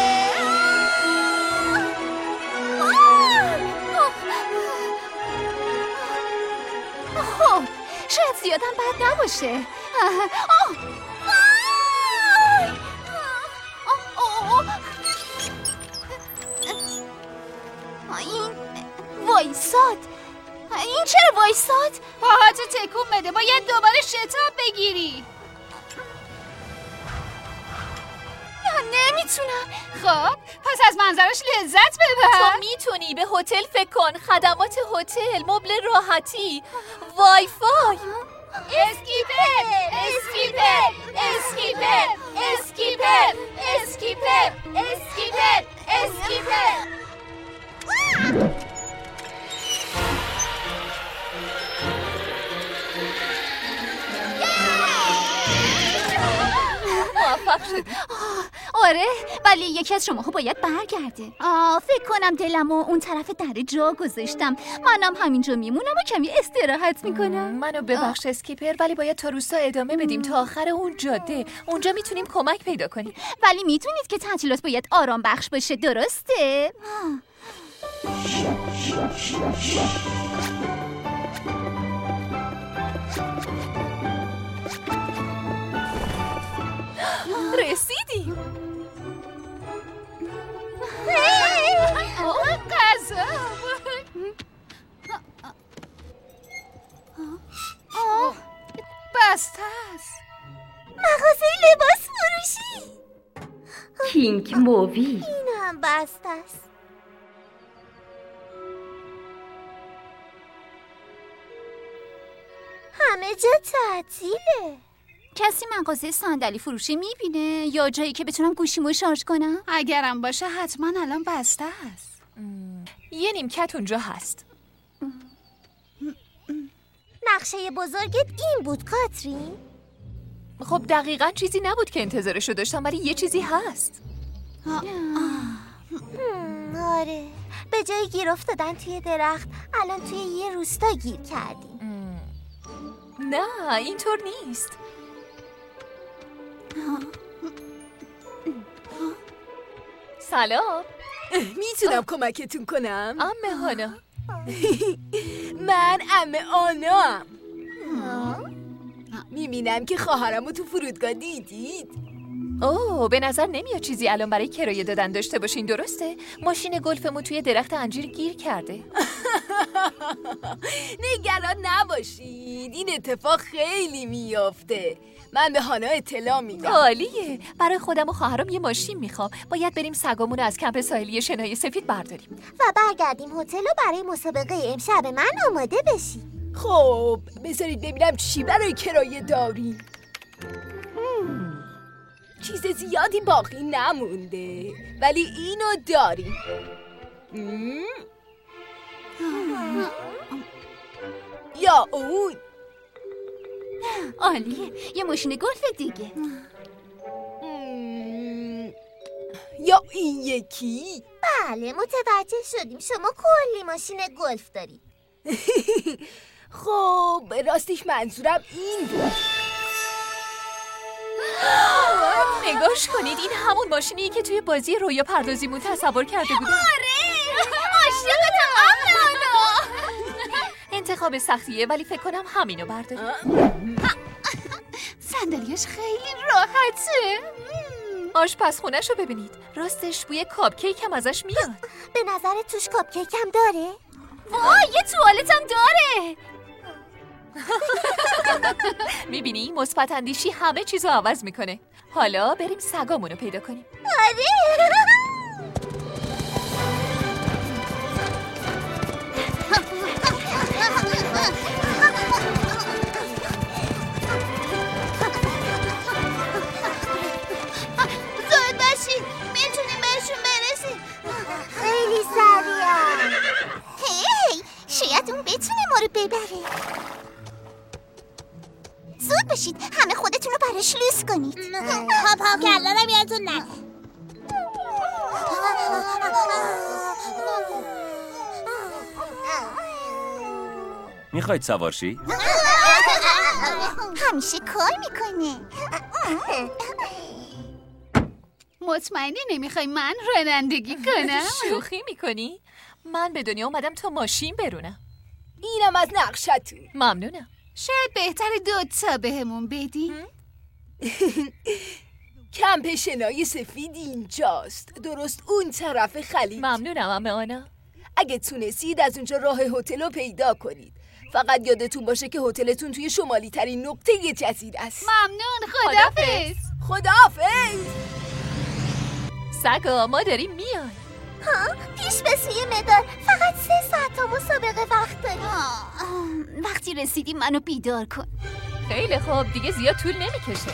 خب شاید زیادم بد نباشه. این وایساد. این چرا وایساد؟ پاهاتو تکون بده، باید دوباره شتاب بگیری. نمیتونم. خب پس از منظرش لذت ببر. تو میتونی به هتل فکر کن. خدمات هتل، مبل راحتی، وای فای. اسکیپر اسکیپر اسکیپر اسکیپر اسکیپر اسکیپر اسکیپر. موفق شدی. آره ولی یکی از شماها باید برگرده. آه فکر کنم دلمو اون طرف در جا گذاشتم. منم همینجا میمونم و کمی استراحت میکنم. منو ببخش اسکیپر، ولی باید تا روستا ادامه بدیم تا آخر اون جاده. اونجا میتونیم کمک پیدا کنیم. ولی میتونید که تعطیلات باید آرام بخش باشه، درسته؟ رسیدیم. غذا بسته است. مغازه لباس فروشی. پینک مووی. این هم بسته است. همه جا تعطیله. کسی مغازه صندلی فروشی میبینه یا جایی که بتونم گوشیمو شارژ کنم؟ اگرم باشه حتما الان بسته است. یه نیمکت اونجا هست. نقشه بزرگت این بود کاترین؟ خب دقیقاً چیزی نبود که انتظارشو داشتم، ولی یه چیزی هست. آره به جای گیر افتادن توی درخت الان توی یه روستا گیر کردیم. نه اینطور نیست. سلام. میتونم کمکتون کنم؟ عمه هانا. من عمه آنا. میبینم که خواهرمو تو فرودگاه دیدید. اوه به نظر نمیاد چیزی الان برای کرایه دادن داشته باشین، درسته؟ ماشین گلفمون توی درخت انجیر گیر کرده. نگران نباشید، این اتفاق خیلی میافته. من به هانا اطلاع میدم. عالیه. برای خودم و خواهرام یه ماشین میخوام. باید بریم سگامون رو از کمپ ساحلی شنای سفید برداریم و برگردیم هتل و برای مسابقه امشب من آماده بشیم. خب بذارید ببینم چی برای کرایه داریم. چیز زیادی باقی نمونده، ولی اینو داریم. یا اون عالیه، یه ماشین گلف دیگه. یا این یکی. بله متوجه شدیم شما کلی ماشین گلف دارید. خب راستش منظورم این بود. نگاش کنید، این همون ماشینیه که توی بازی رویا پردازیمون تصور کرده بودم. آره عاشقتم آنا. انتخاب سختیه ولی فکر کنم همینو برداریم. صندلیاش خیلی راحته. آشپزخونه‌ش رو ببینید، راستش بوی کاپ کیک هم ازش میاد. به نظر توش کاپ کیک هم داره؟ وای یه توالت هم داره. میبینی مثبت اندیشی همه چیزو عوض میکنه. حالا بریم سگامونو پیدا کنیم. آره. زود باشید، میتونیم بهشون برسیم. خیلی سریعه. هی شاید اون بتونه ما رو ببره. زود باشید، همه خودتون رو براش لوس کنید. هاپ هاپ کردنم یادتون نره. میخواید سوارشی؟ همیشه کار میکنه. مطمئنی نمیخوای من رانندگی کنم؟ شوخی میکنی؟ من به دنیا اومدم تا ماشین برونم. اینم از نقشتون. ممنونم. شاید بهتر دوتا بهمون بدی؟ کمپ شنای سفید اینجاست، درست اون طرف خلیج. ممنونم عمه آنا. اگه تونستید از اونجا راه هتل رو پیدا کنید. فقط یادتون باشه که هتلتون توی شمالی ترین نقطه جزیره است. ممنون، خداحافظ. خداحافظ. سگا ما داریم میای. ها پیش به سوی مدار، فقط سه ساعت تا مسابقه وقت داریم. وقتی رسیدیم منو بیدار کن. خیلی خوب، دیگه زیاد طول نمیکشه.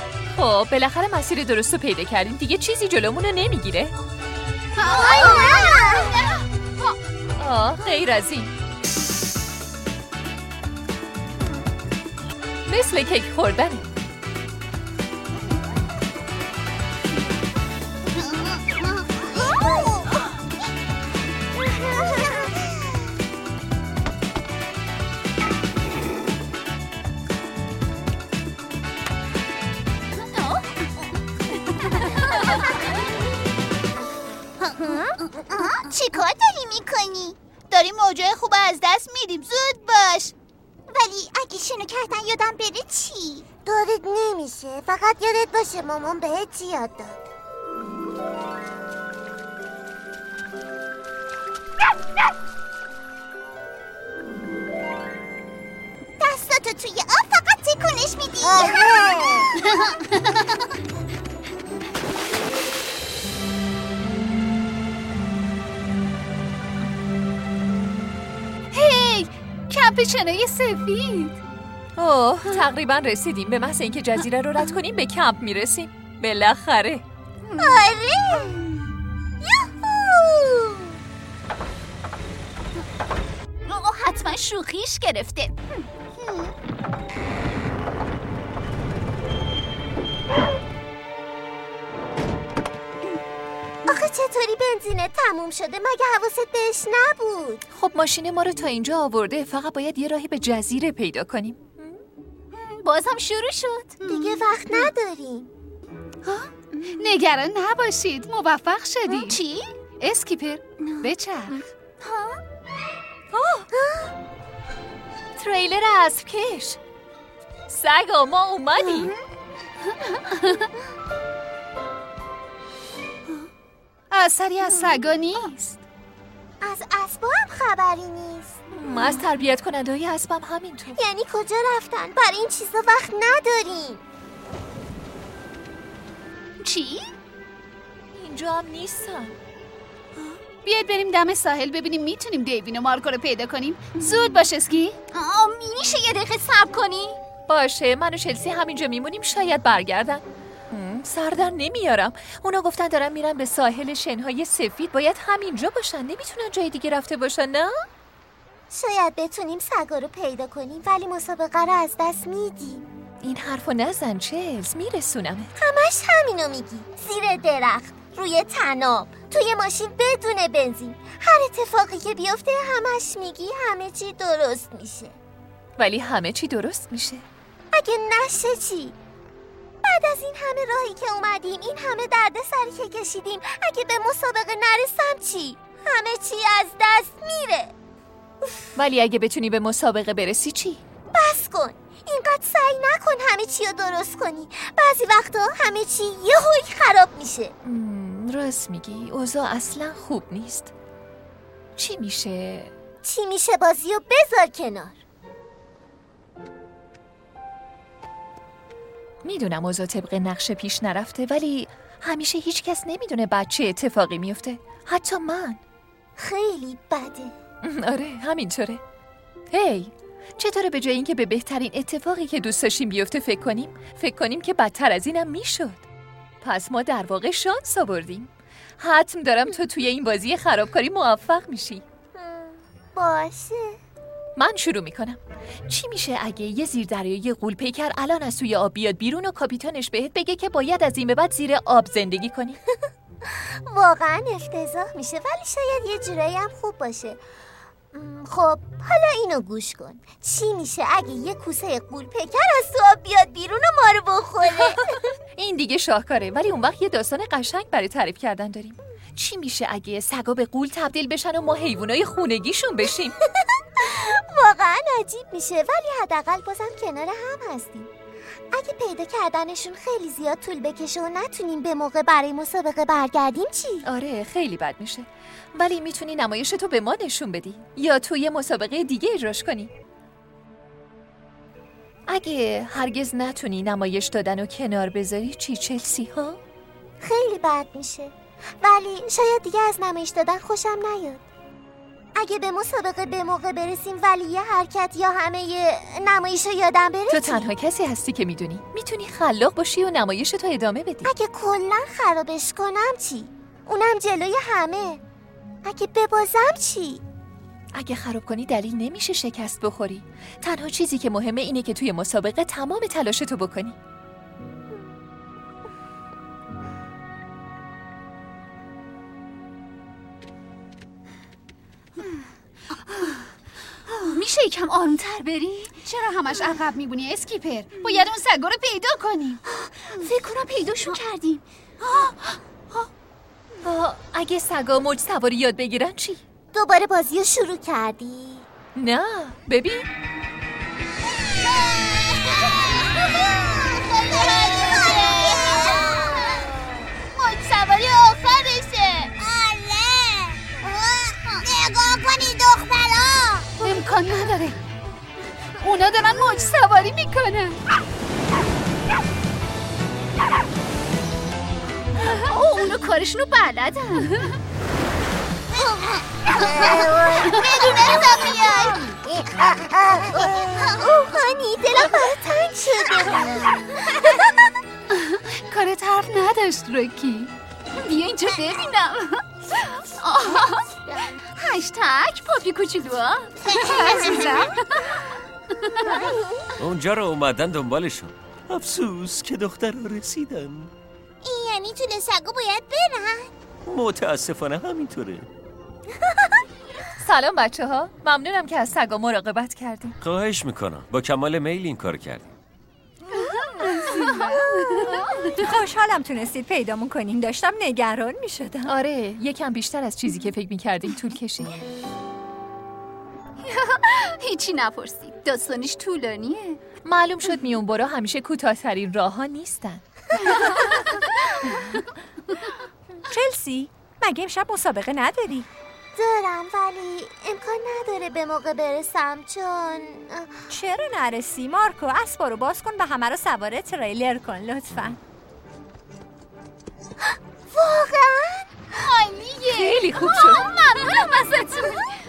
خب بالاخره مسیر درست رو پیدا کردیم، دیگه چیزی جلومون رو نمیگیره. آه غیر از این. مثل کیک خوردنه. چی کار داری میکنی؟ داریم موجه خوب از دست میدیم. زود باش. ولی اگه شنو کردن یادم بره چی؟ دارت نمیشه. فقط یادت باشه مامان بهت چی یاد داد. دستاتو توی آب فقط تکونش میدی. هی کمپ شنای سفید. اوه تقریبا رسیدیم. به محض اینکه جزیره رو رد کنیم به کمپ میرسیم. بالاخره. آره. یوهو. حتما شوخیش گرفته. آخه چطوری بنزینت تموم شده؟ مگه حواست بهش نبود؟ خب ماشین ما رو تا اینجا آورده. فقط باید یه راهی به جزیره پیدا کنیم. بازم شروع شد. دیگه وقت نداریم. نگران نباشید. موفق شدید. چی؟ اسکیپر بچرخ. تریلر اسب کش. سگا ما اومدیم. اثری از سگا نیست. از اسبا هم خبری نیست. از تربیت کننده های اسبم همینطور. یعنی کجا رفتن؟ برای این چیزا وقت نداریم. چی؟ اینجا هم نیستن. بیاید بریم دم ساحل ببینیم میتونیم دیوین و مارکو رو پیدا کنیم. زود باش اسکی. میشه یه دقیقه صبر کنی؟ باشه من و چلسی همینجا میمونیم. شاید برگردن. سردر نمیارم. اونا گفتن دارن میرن به ساحل شنهای سفید. باید همینجا باشن. نمیتونن جای دیگه رفته باشن. نه؟ شاید بتونیم سگا رو پیدا کنیم ولی مسابقه رو از دست میدیم. این حرفو نزن چلز. میرسونمه. همش همینو میگی. زیر درخت، روی طناب، توی ماشین بدون بنزین. هر اتفاقی که بیفته همش میگی همه چی درست میشه. ولی همه چی درست میشه. اگه نشه چی؟ بعد از این همه راهی که اومدیم، این همه درد سری که کشیدیم، اگه به مسابقه نرسم چی؟ همه چی از دست میره. ولی اگه بتونی به مسابقه برسی چی؟ بس کن. اینقدر سعی نکن همه چی رو درست کنی. بعضی وقتا همه چی یهویی خراب میشه. راست میگی. اوضاع اصلا خوب نیست. چی میشه؟ چی میشه بازی رو بذار کنار. میدونم اوضاع طبق نقشه پیش نرفته ولی همیشه هیچ کس نمیدونه بعد چه اتفاقی میفته. حتی من. خیلی بده. آره همینطوره. هی چطوره به جای اینکه به بهترین اتفاقی که دوست داشتیم بیفته فکر کنیم فکر کنیم که بدتر از اینم میشد. پس ما در واقع شانس آوردیم. حتم دارم تو توی این بازی خرابکاری موفق میشی. باشه. من شروع میکنم. چی میشه اگه یه زیردریایی غول‌پیکر الان از توی آب بیاد بیرون و کاپیتانش بهت بگه که باید از این به بعد زیر آب زندگی کنی؟ واقعا افتضاح میشه ولی شاید یه جورایی هم خوب باشه. خب حالا اینو گوش کن. چی میشه اگه یه کوسه غول‌پیکر از تو آب بیاد بیرون و ما رو بخوره؟ این دیگه شاهکاره ولی اون وقت یه داستان قشنگ برای تعریف کردن داریم. چی میشه اگه سگا به غول تبدیل بشن و ما حیوانای خونگیشون بشیم؟ واقعا عجیب میشه ولی حداقل بازم کنار هم هستیم. اگه پیدا کردنشون خیلی زیاد طول بکشه و نتونیم به موقع برای مسابقه برگردیم چی؟ آره خیلی بد میشه. ولی میتونی نمایشتو به ما نشون بدی یا توی مسابقه دیگه اجراش کنی. اگه هرگز نتونی نمایش دادن و کنار بذاری چی چلسی ها؟ خیلی بد میشه ولی شاید دیگه از نمایش دادن خوشم نیاد. اگه به مسابقه به موقع برسیم ولی یه حرکت یا همه ی نمایش رو یادم بره تو تنها کسی هستی که میدونی. میتونی خلاق باشی و نمایش تو ادامه بدی. اگه کلا خرابش کنم چی؟ اونم جلوی همه. اگه ببازم چی؟ اگه خراب کنی دلیل نمیشه شکست بخوری. تنها چیزی که مهمه اینه که توی مسابقه تمام تلاشتو بکنی. میشه یکم آرومتر بری؟ چرا همش عقب میبونی اسکیپر؟ باید اون سگا رو پیدا کنیم. فکر کنم پیداشون کردیم. اگه سگا موج سواری یاد بگیرن چی؟ دوباره بازی رو شروع کردی؟ نه ببین موج سواری آخرشه. آله نگاه کنی دخترا. امکان نداره، اونا دارن موج سواری میکنن. اوه اونا کارشونو بلدن. بدونه رو بقیه. اوه هانی دلم برای تنگ شده. کارت حرف نداشت روکی. بیا اینجا ببینم. هشتگ پاپی کوچولوها. اونجا رو اومدن دنبالشون. افسوس که دخترها رسیدن. این یعنی طول سگا باید برن؟ متاسفانه همینطوره. سلام بچه ها، ممنونم که از سگا مراقبت کردیم. خواهش میکنم، با کمال میل این کار کردیم. خوشحالم تونستید پیدامون کنیم، داشتم نگران میشدم. آره یکم بیشتر از چیزی که فکر میکردیم طول کشید. هیچی نپرسید، داستانش طولانیه. معلوم شد میونبرا همیشه کوتاه‌ترین راه ها نیستن. چلسی مگه امشب مسابقه نداری؟ دارم ولی امکان نداره به موقع برسم چون چرا نرسی؟ مارکو اسبا رو باز کن و همه رو سوار تریلر کن لطفاً. واقعاً؟ عالیه، خیلی خوب شد. ممنونم ازتون.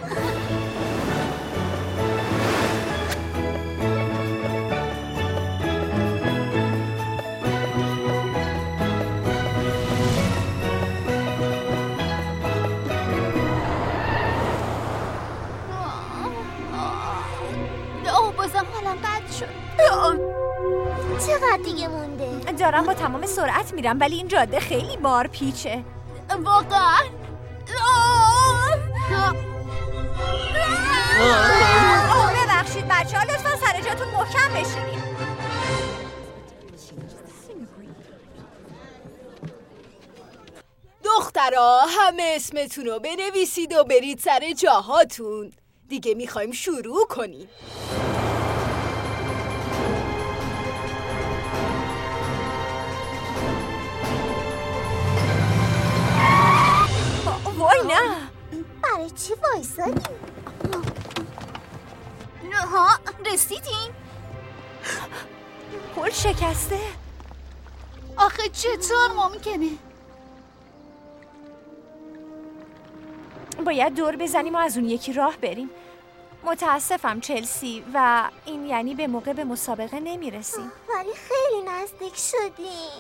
بازم حالم بد شد. چقدر دیگه مونده؟ دارم با تمام سرعت میرم ولی این جاده خیلی بار پیچه. واقعا؟ ببخشید بچه ها، لطفا سر جاتون محکم بشینید. دخترا همه اسمتون رو بنویسید و برید سر جاهاتون. دیگه میخوایم شروع کنیم. وای نه، برای چی وایسادیم؟ ها رسیدیم؟ پل شکسته. آخه چطور ممکنه؟ باید دور بزنیم و از اون یکی راه بریم. متاسفم چلسی، و این یعنی به موقع به مسابقه نمیرسیم. ولی خیلی نزدیک شدیم.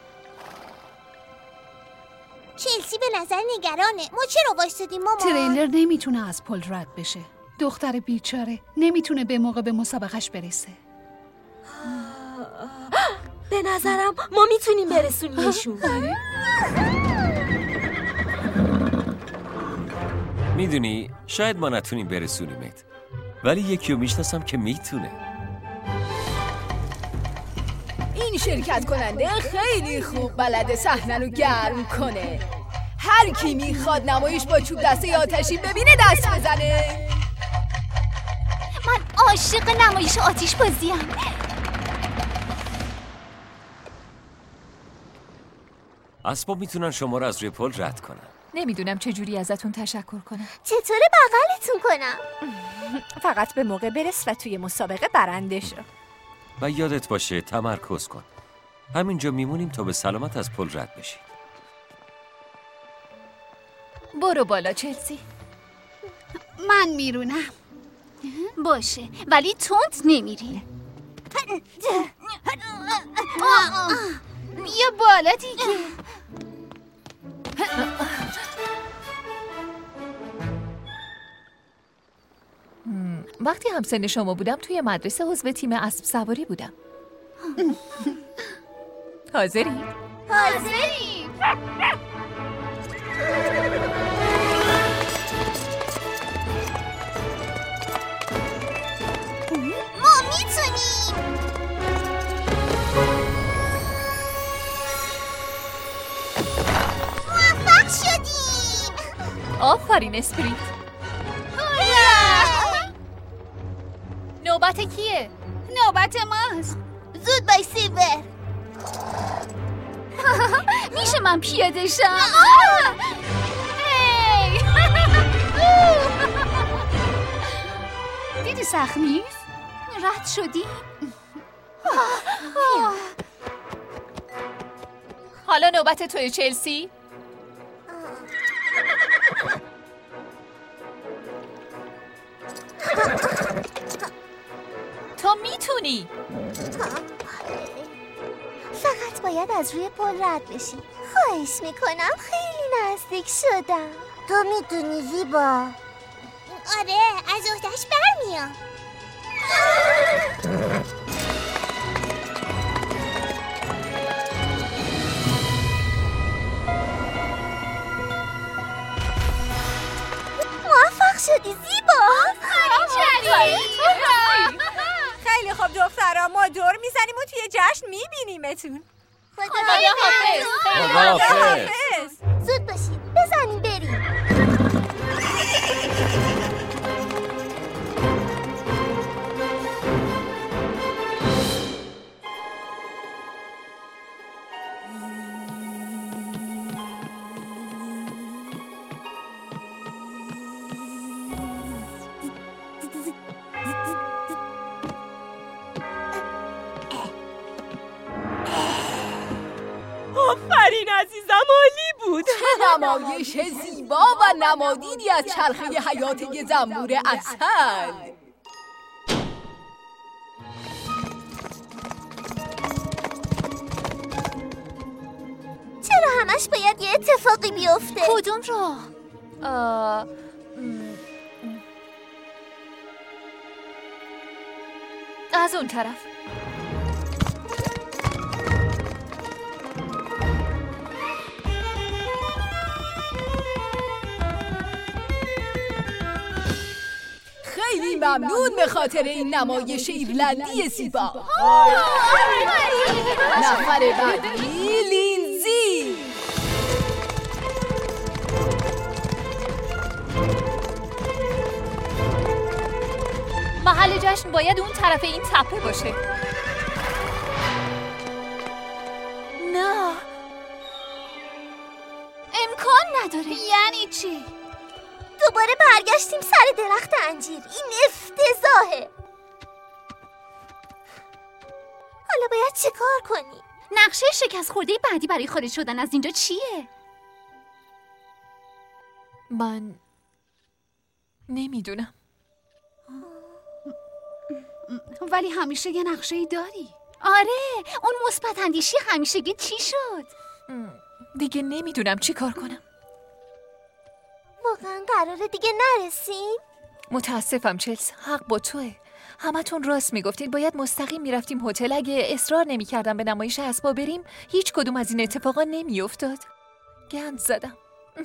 چلسی به نظر نگرانه. ما چرا وایسادیم مامان؟ تریلر نمیتونه از پل رد بشه. دختر بیچاره نمیتونه به موقع به مسابقهش برسه. به نظرم ما میتونیم برسونیمشون. میدونی شاید ما نتونیم برسونیمت، ولی یکی رو میشناسم که میتونه. این شرکت کننده خیلی خوب بلده صحنه رو گرم کنه. هر کی میخواد نمایش با چوب دسته آتشی ببینه دست بزنه. من عاشق نمایش آتش بازیم. اسباب میتونن شما رو از روی پل رد کنن. نمیدونم چجوری ازتون تشکر کنم. چطوره بغلتون کنم؟ فقط به موقع برس و توی مسابقه برنده شو. و یادت باشه تمرکز کن. همینجا میمونیم تا به سلامت از پل رد بشی. برو بالا چلسی. من میرونم. باشه ولی تند نمیری. بیا بالا دیگه. وقتی همسن شما بودم توی مدرسه عضو تیم اسب سواری بودم. حاضری؟ حاضری. ما میتونیم. موفق شدیم. آفرین اسپریت. نوبت کیه؟ نوبت ماست. زود بای سیلور. میشه من پیاده شم؟ دیدی سخت نیست؟ رد شدی؟ حالا نوبت توی چلسی؟ تو میتونی. فقط باید از روی پل رد بشی. خواهش میکنم، خیلی نزدیک شدم. تو میدونی زیبا. آره، از عهده‌اش برمیام. موفق شدی زیبا. خیلی خوب دخترا، ما دور میزنیم و توی جشن میبینیمتون. خداحافظ. خداحافظ. زود باشید، بزنیم بریم. آفرین عزیزم، عالی بود. نمایش زیبا و نمادینی از چرخه حیات زنبور عسل. چرا همش باید یه اتفاقی بیفته؟ کدوم راه؟ آه... از اون طرف. خیلی ممنون به خاطر این نمایش ایرلندی زیبا. نفر بعدی لینزی. محل جشن باید اون طرف این تپه باشه. نه، امکان نداره. یعنی چی؟ دوباره برگشتیم سر درخت انجیر. این افتضاحه. حالا باید چه کار کنی؟ نقشه شکست خورده بعدی برای خارج شدن از اینجا چیه؟ من نمیدونم. ولی همیشه یه نقشه‌ای داری. آره، اون مثبت اندیشی همیشگی چی شد؟ دیگه نمیدونم چی کار کنم. واقعا قراره دیگه نرسیم؟ متاسفم چلس، حق با توه. همتون راست میگفتید، باید مستقیم میرفتیم هتل. اگه اصرار نمیکردم به نمایش اسبا بریم، هیچ کدوم از این اتفاقا نمیافتاد. گند زدم.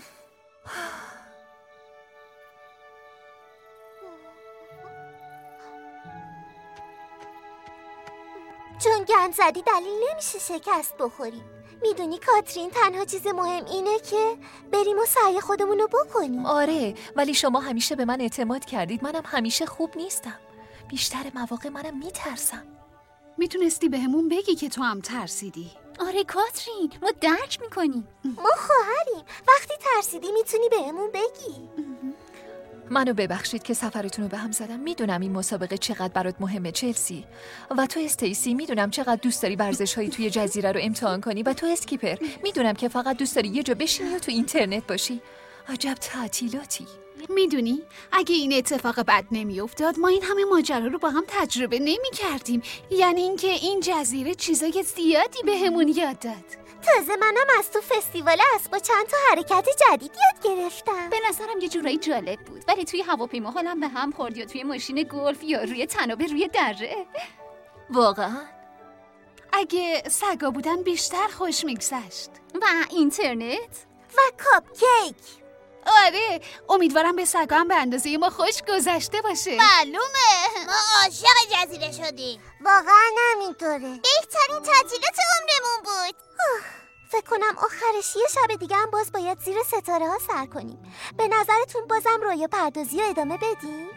چون گند زدی دلیل نمیشه شکست بخوریم. میدونی کاترین، تنها چیز مهم اینه که بریم و سعی خودمونو بکنیم. آره، ولی شما همیشه به من اعتماد کردید. منم همیشه خوب نیستم. بیشتر مواقع منم میترسم. میتونستی به همون بگی که تو هم ترسیدی. آره کاترین، ما درک میکنیم. ما خواهریم. وقتی ترسیدی میتونی به همون بگی. منو ببخشید که سفرتون رو به هم زدم. میدونم این مسابقه چقدر برات مهمه چلسی. و تو استیسی، میدونم چقدر دوست داری ورزش‌های توی جزیره رو امتحان کنی. و تو اسکیپر، میدونم که فقط دوست داری یه جا بشینی و تو اینترنت باشی. عجب تعطیلاتی. میدونی اگه این اتفاق بد نمیافتاد، ما این همه ماجرا رو با هم تجربه نمی کردیم. یعنی اینکه این جزیره چیزای زیادی به همون یاد داد. تازه منم از تو فستیوال اسبا چند تا حرکت جدید یاد گرفتم. به نظرم یه جورایی جالب بود، ولی توی هواپیما حالم به هم خورد، یا توی ماشین گلف، یا روی تنابه روی دره. واقعا اگه سگا بودن بیشتر خوش میگذشت. و اینترنت و کاپ کیک. آره، امیدوارم به سگا هم به اندازه ما خوش گذشته باشه. معلومه، ما عاشق جزیره شدیم. واقعا همینطوره. بهترین تعطیلات عمرمون بود. فکر کنم آخرش یه شب دیگه هم باز باید زیر ستاره ها سر کنیم. به نظرتون بازم رویا پردازی رو ادامه بدیم؟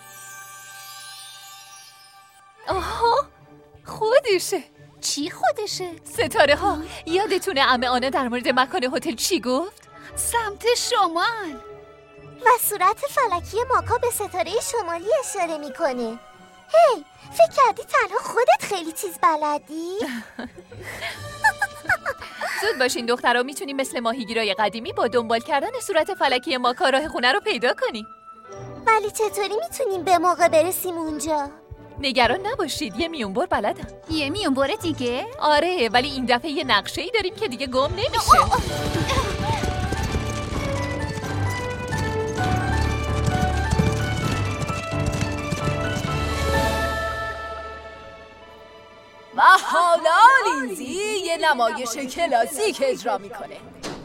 آها، خودشه. چی خودشه؟ ستاره ها. یادتونه عمه آنا در مورد مکان هتل چی گفت؟ سمت شمال. و صورت فلکی ماکا به ستاره شمالی اشاره میکنه. هی، فکر کردی تنها خودت خیلی چیز بلدی؟ زود باشین دخترها، میتونیم مثل ماهیگیرای قدیمی با دنبال کردن صورت فلکی ماکا راه خونه رو پیدا کنیم. ولی چطوری میتونیم به موقع برسیم اونجا؟ نگران نباشید، یه میونبر بلدم. یه میونبر دیگه؟ آره، ولی این دفعه یه نقشه‌ای داریم که دیگه گم نمیشه. و حالا لیزی یه نمایش کلاسیک اجرا میکنه.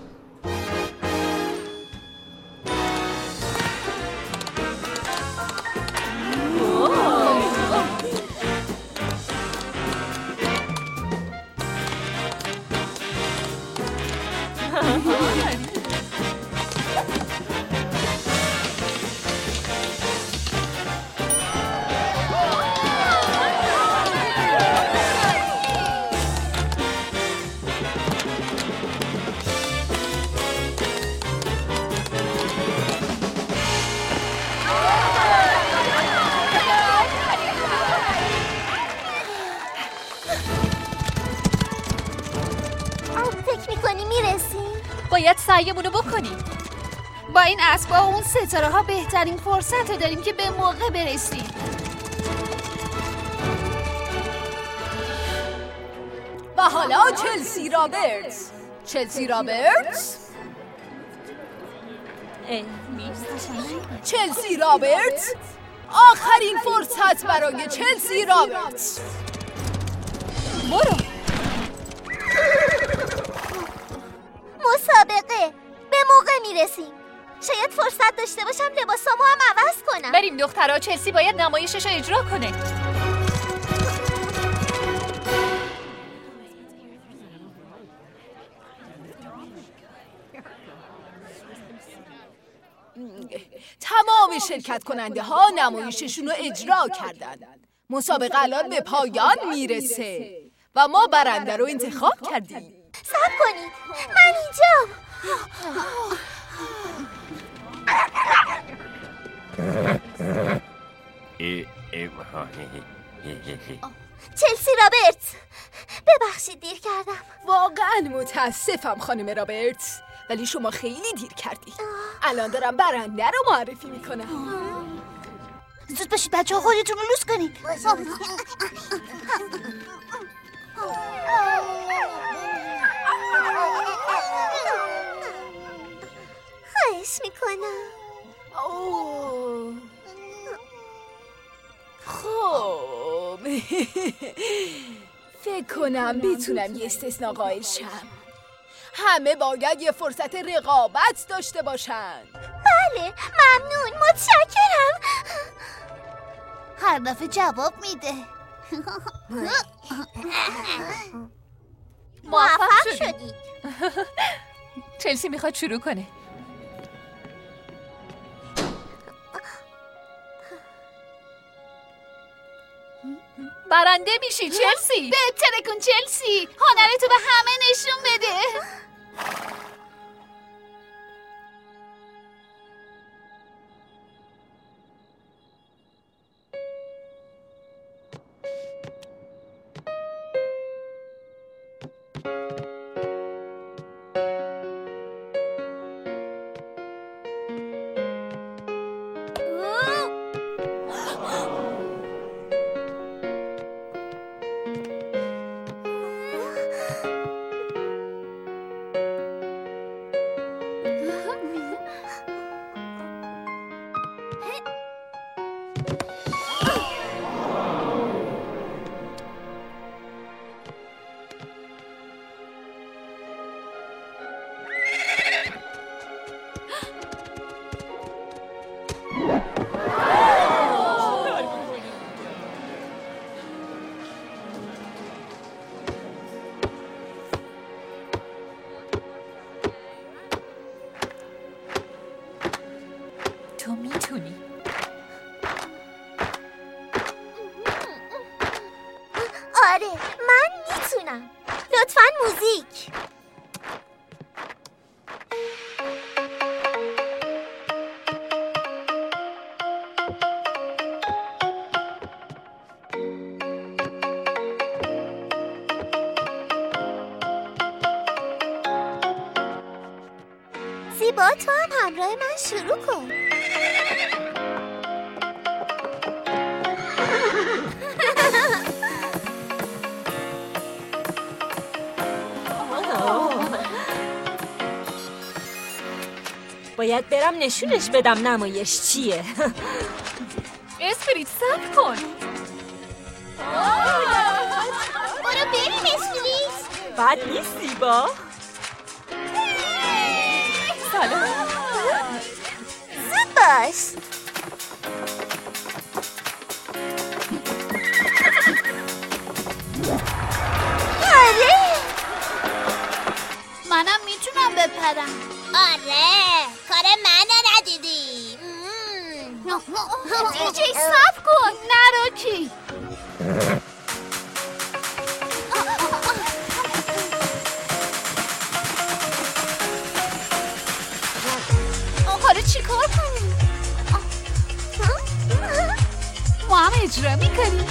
باید سعیمونو بکنیم. با این اسبا و اون ستاره ها بهترین فرصت رو داریم که به موقع برسیم. و حالا چلسی رابرتس. چلسی رابرتس چلسی رابرتس آخرین فرصت برای چلسی رابرتس. برو. مسابقه به موقع میرسیم. شاید فرصت داشته باشم لباسامو هم عوض کنم. بریم دخترها، چلسی باید نمایشش رو اجرا کنه. تمام شرکت کننده ها نمایششون رو اجرا کردن. مسابقه الان به پایان میرسه و ما برنده رو انتخاب کردیم. صبر کنید، من اینجام. چلسی رابرتس، ببخشید دیر کردم. واقعا متاسفم خانم رابرتس، ولی شما خیلی دیر کردی. الان دارم برنده رو معرفی میکنم. زود باشید بچه ها، خودتون رو لوس کنید. خواهش میکنم. خب فکر کنم بتونم یه استثناء قائل شم. همه باید یه فرصت رقابت داشته باشن. بله، ممنون، متشکرم. هر دفعه جواب میده. موفق شدید. چلسی میخواد شروع کنه. برنده میشی چلسی. بهتره کن چلسی، هنرتو به همه نشون بده. من میتونم. لطفاً موزیک. زیبا تو هم همراه من شروع کن. باید برم نشونش بدم نمایش چیه. اسپریت صبر کن. برو بریم اسپریت. بد نیست زیبا. سلام. زود باش. آره منم میتونم بپرم. آره کار منو ندیدی. دیجی صبر کن. نرو کی. حالا چی کار کنیم؟ ما هم اجرا میکنیم.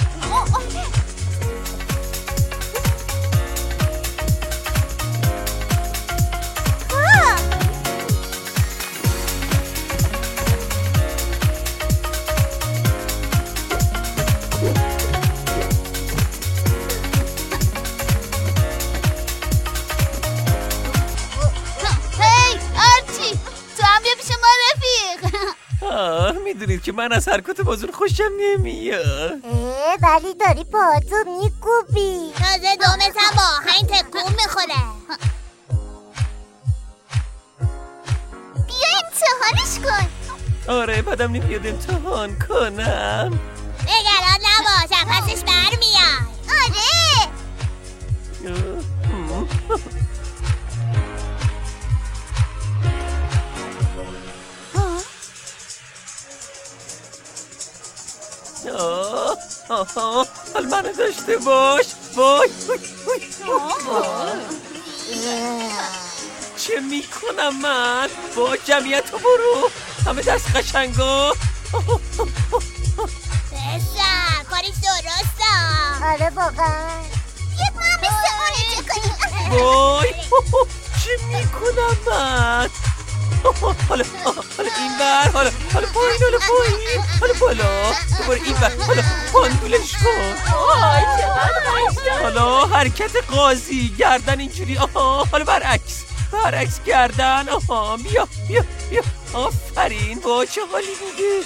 میدونید که من از حرکات بازون خوشم نمیاد. اه ولی داری پاهاتو میکوبی. تازه دومت هم با آهنگ تکون میخوره. بیا امتحانش کن. آره بدم نمیاد امتحان کنم. نگران نباش پسش برمیاد. آره آه آه حال منو داشته باش. وای چه میکنم من؟ با جمعیت رو برو همه دست قشنگا. بسر کاریش درسته. آره واقعا. یک ما هم مثل اونه چه کنیم. وای چه میکنم من؟ حالا حالا این بر حالا حالا پایین حالا پایین حالا بالا دوباره این بر حالا پاندولش کن. حالا حرکت قاضی گردن اینجوری. آها حالا برعکس برعکس گردن. آها بیا بیا بیا آفرین. با چه حالی میده.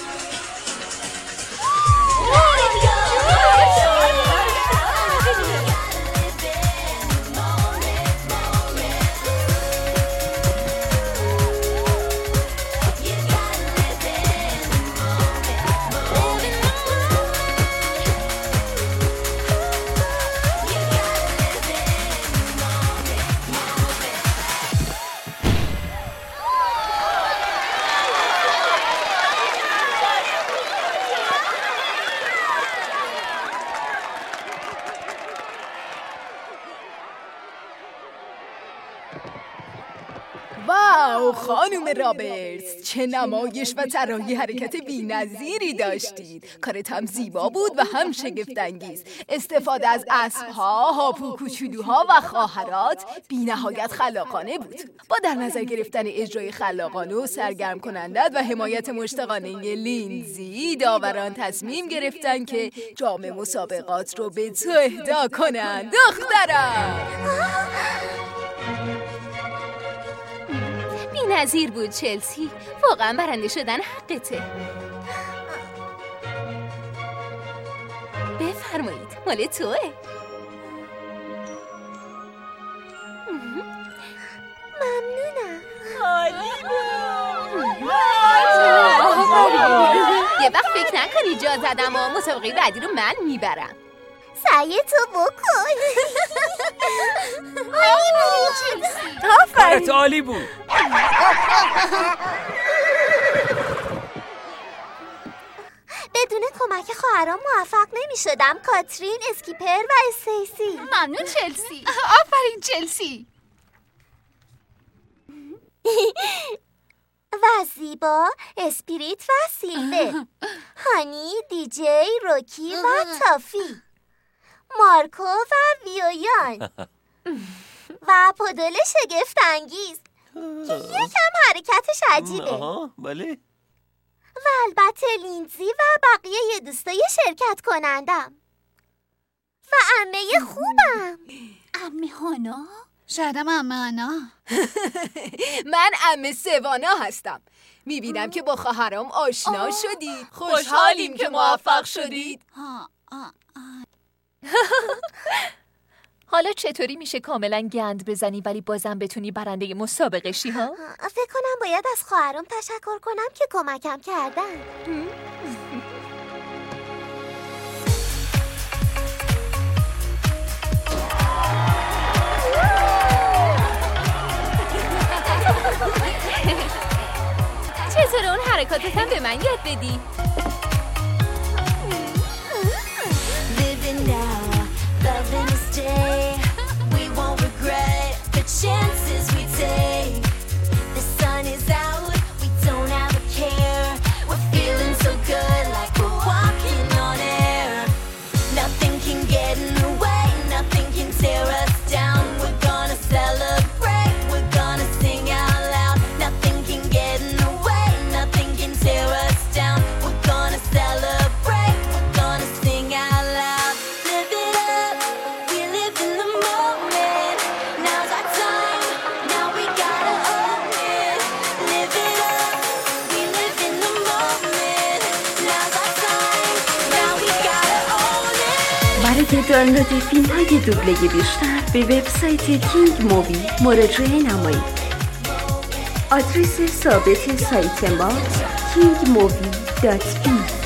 واو خانم رابرتس چه نمایش و طراحی حرکت بی‌نظیری داشتید. کارت هم زیبا بود و هم شگفت‌انگیز. استفاده از اسب‌ها، هاپو کوچولوها و خواهرات بی‌نهایت خلاقانه بود. با در نظر گرفتن اجرای خلاقانه و سرگرم کنندت و حمایت مشتاقانه لینزی، داوران تصمیم گرفتن که جام مسابقات رو به تو اهدا کنن. دخترم بی‌نظیر بود چلسی. واقعا برنده شدن حقته. بفرمایید مال توه. ممنونم. عالی بود. یه وقت فکر نکنی جا زدم و مسابقه بعدی رو من میبرم. سعیتو بکن. عالی بود چلسی. کارت عالی بود. بدون کمک خواهرام موفق نمی شدم. کاترین، اسکیپر و استیسی. ممنون چلسی. آفرین چلسی. و زیبا، اسپریت و سیلور. هانی، دیجی، روکی و تافی. مارکو و ویویان. و پودل شگفت انگیز که یکم حرکتش عجیبه. آها بله. و البته لینزی و بقیه دوستای شرکت کنندم. و عمه خوبم. عمه هانا؟ شایدم عمه هانا. من عمه سوانا هستم. میبینم که با خواهرام آشنا شدید. خوشحالیم که موفق شدید. حالا چطوری میشه کاملا گند بزنی ولی بازم بتونی برنده مسابقه شی ها؟ فکر کنم باید از خواهرام تشکر کنم که کمکم کردن. چطور اون حرکاتت هم به من یاد بدی؟ برای دانلود فیلم های دوبله بیشتر به وبسایت کینگ مووی مراجعه نمایید. آدرس ثابت سایت ما کینگ مووی دات بی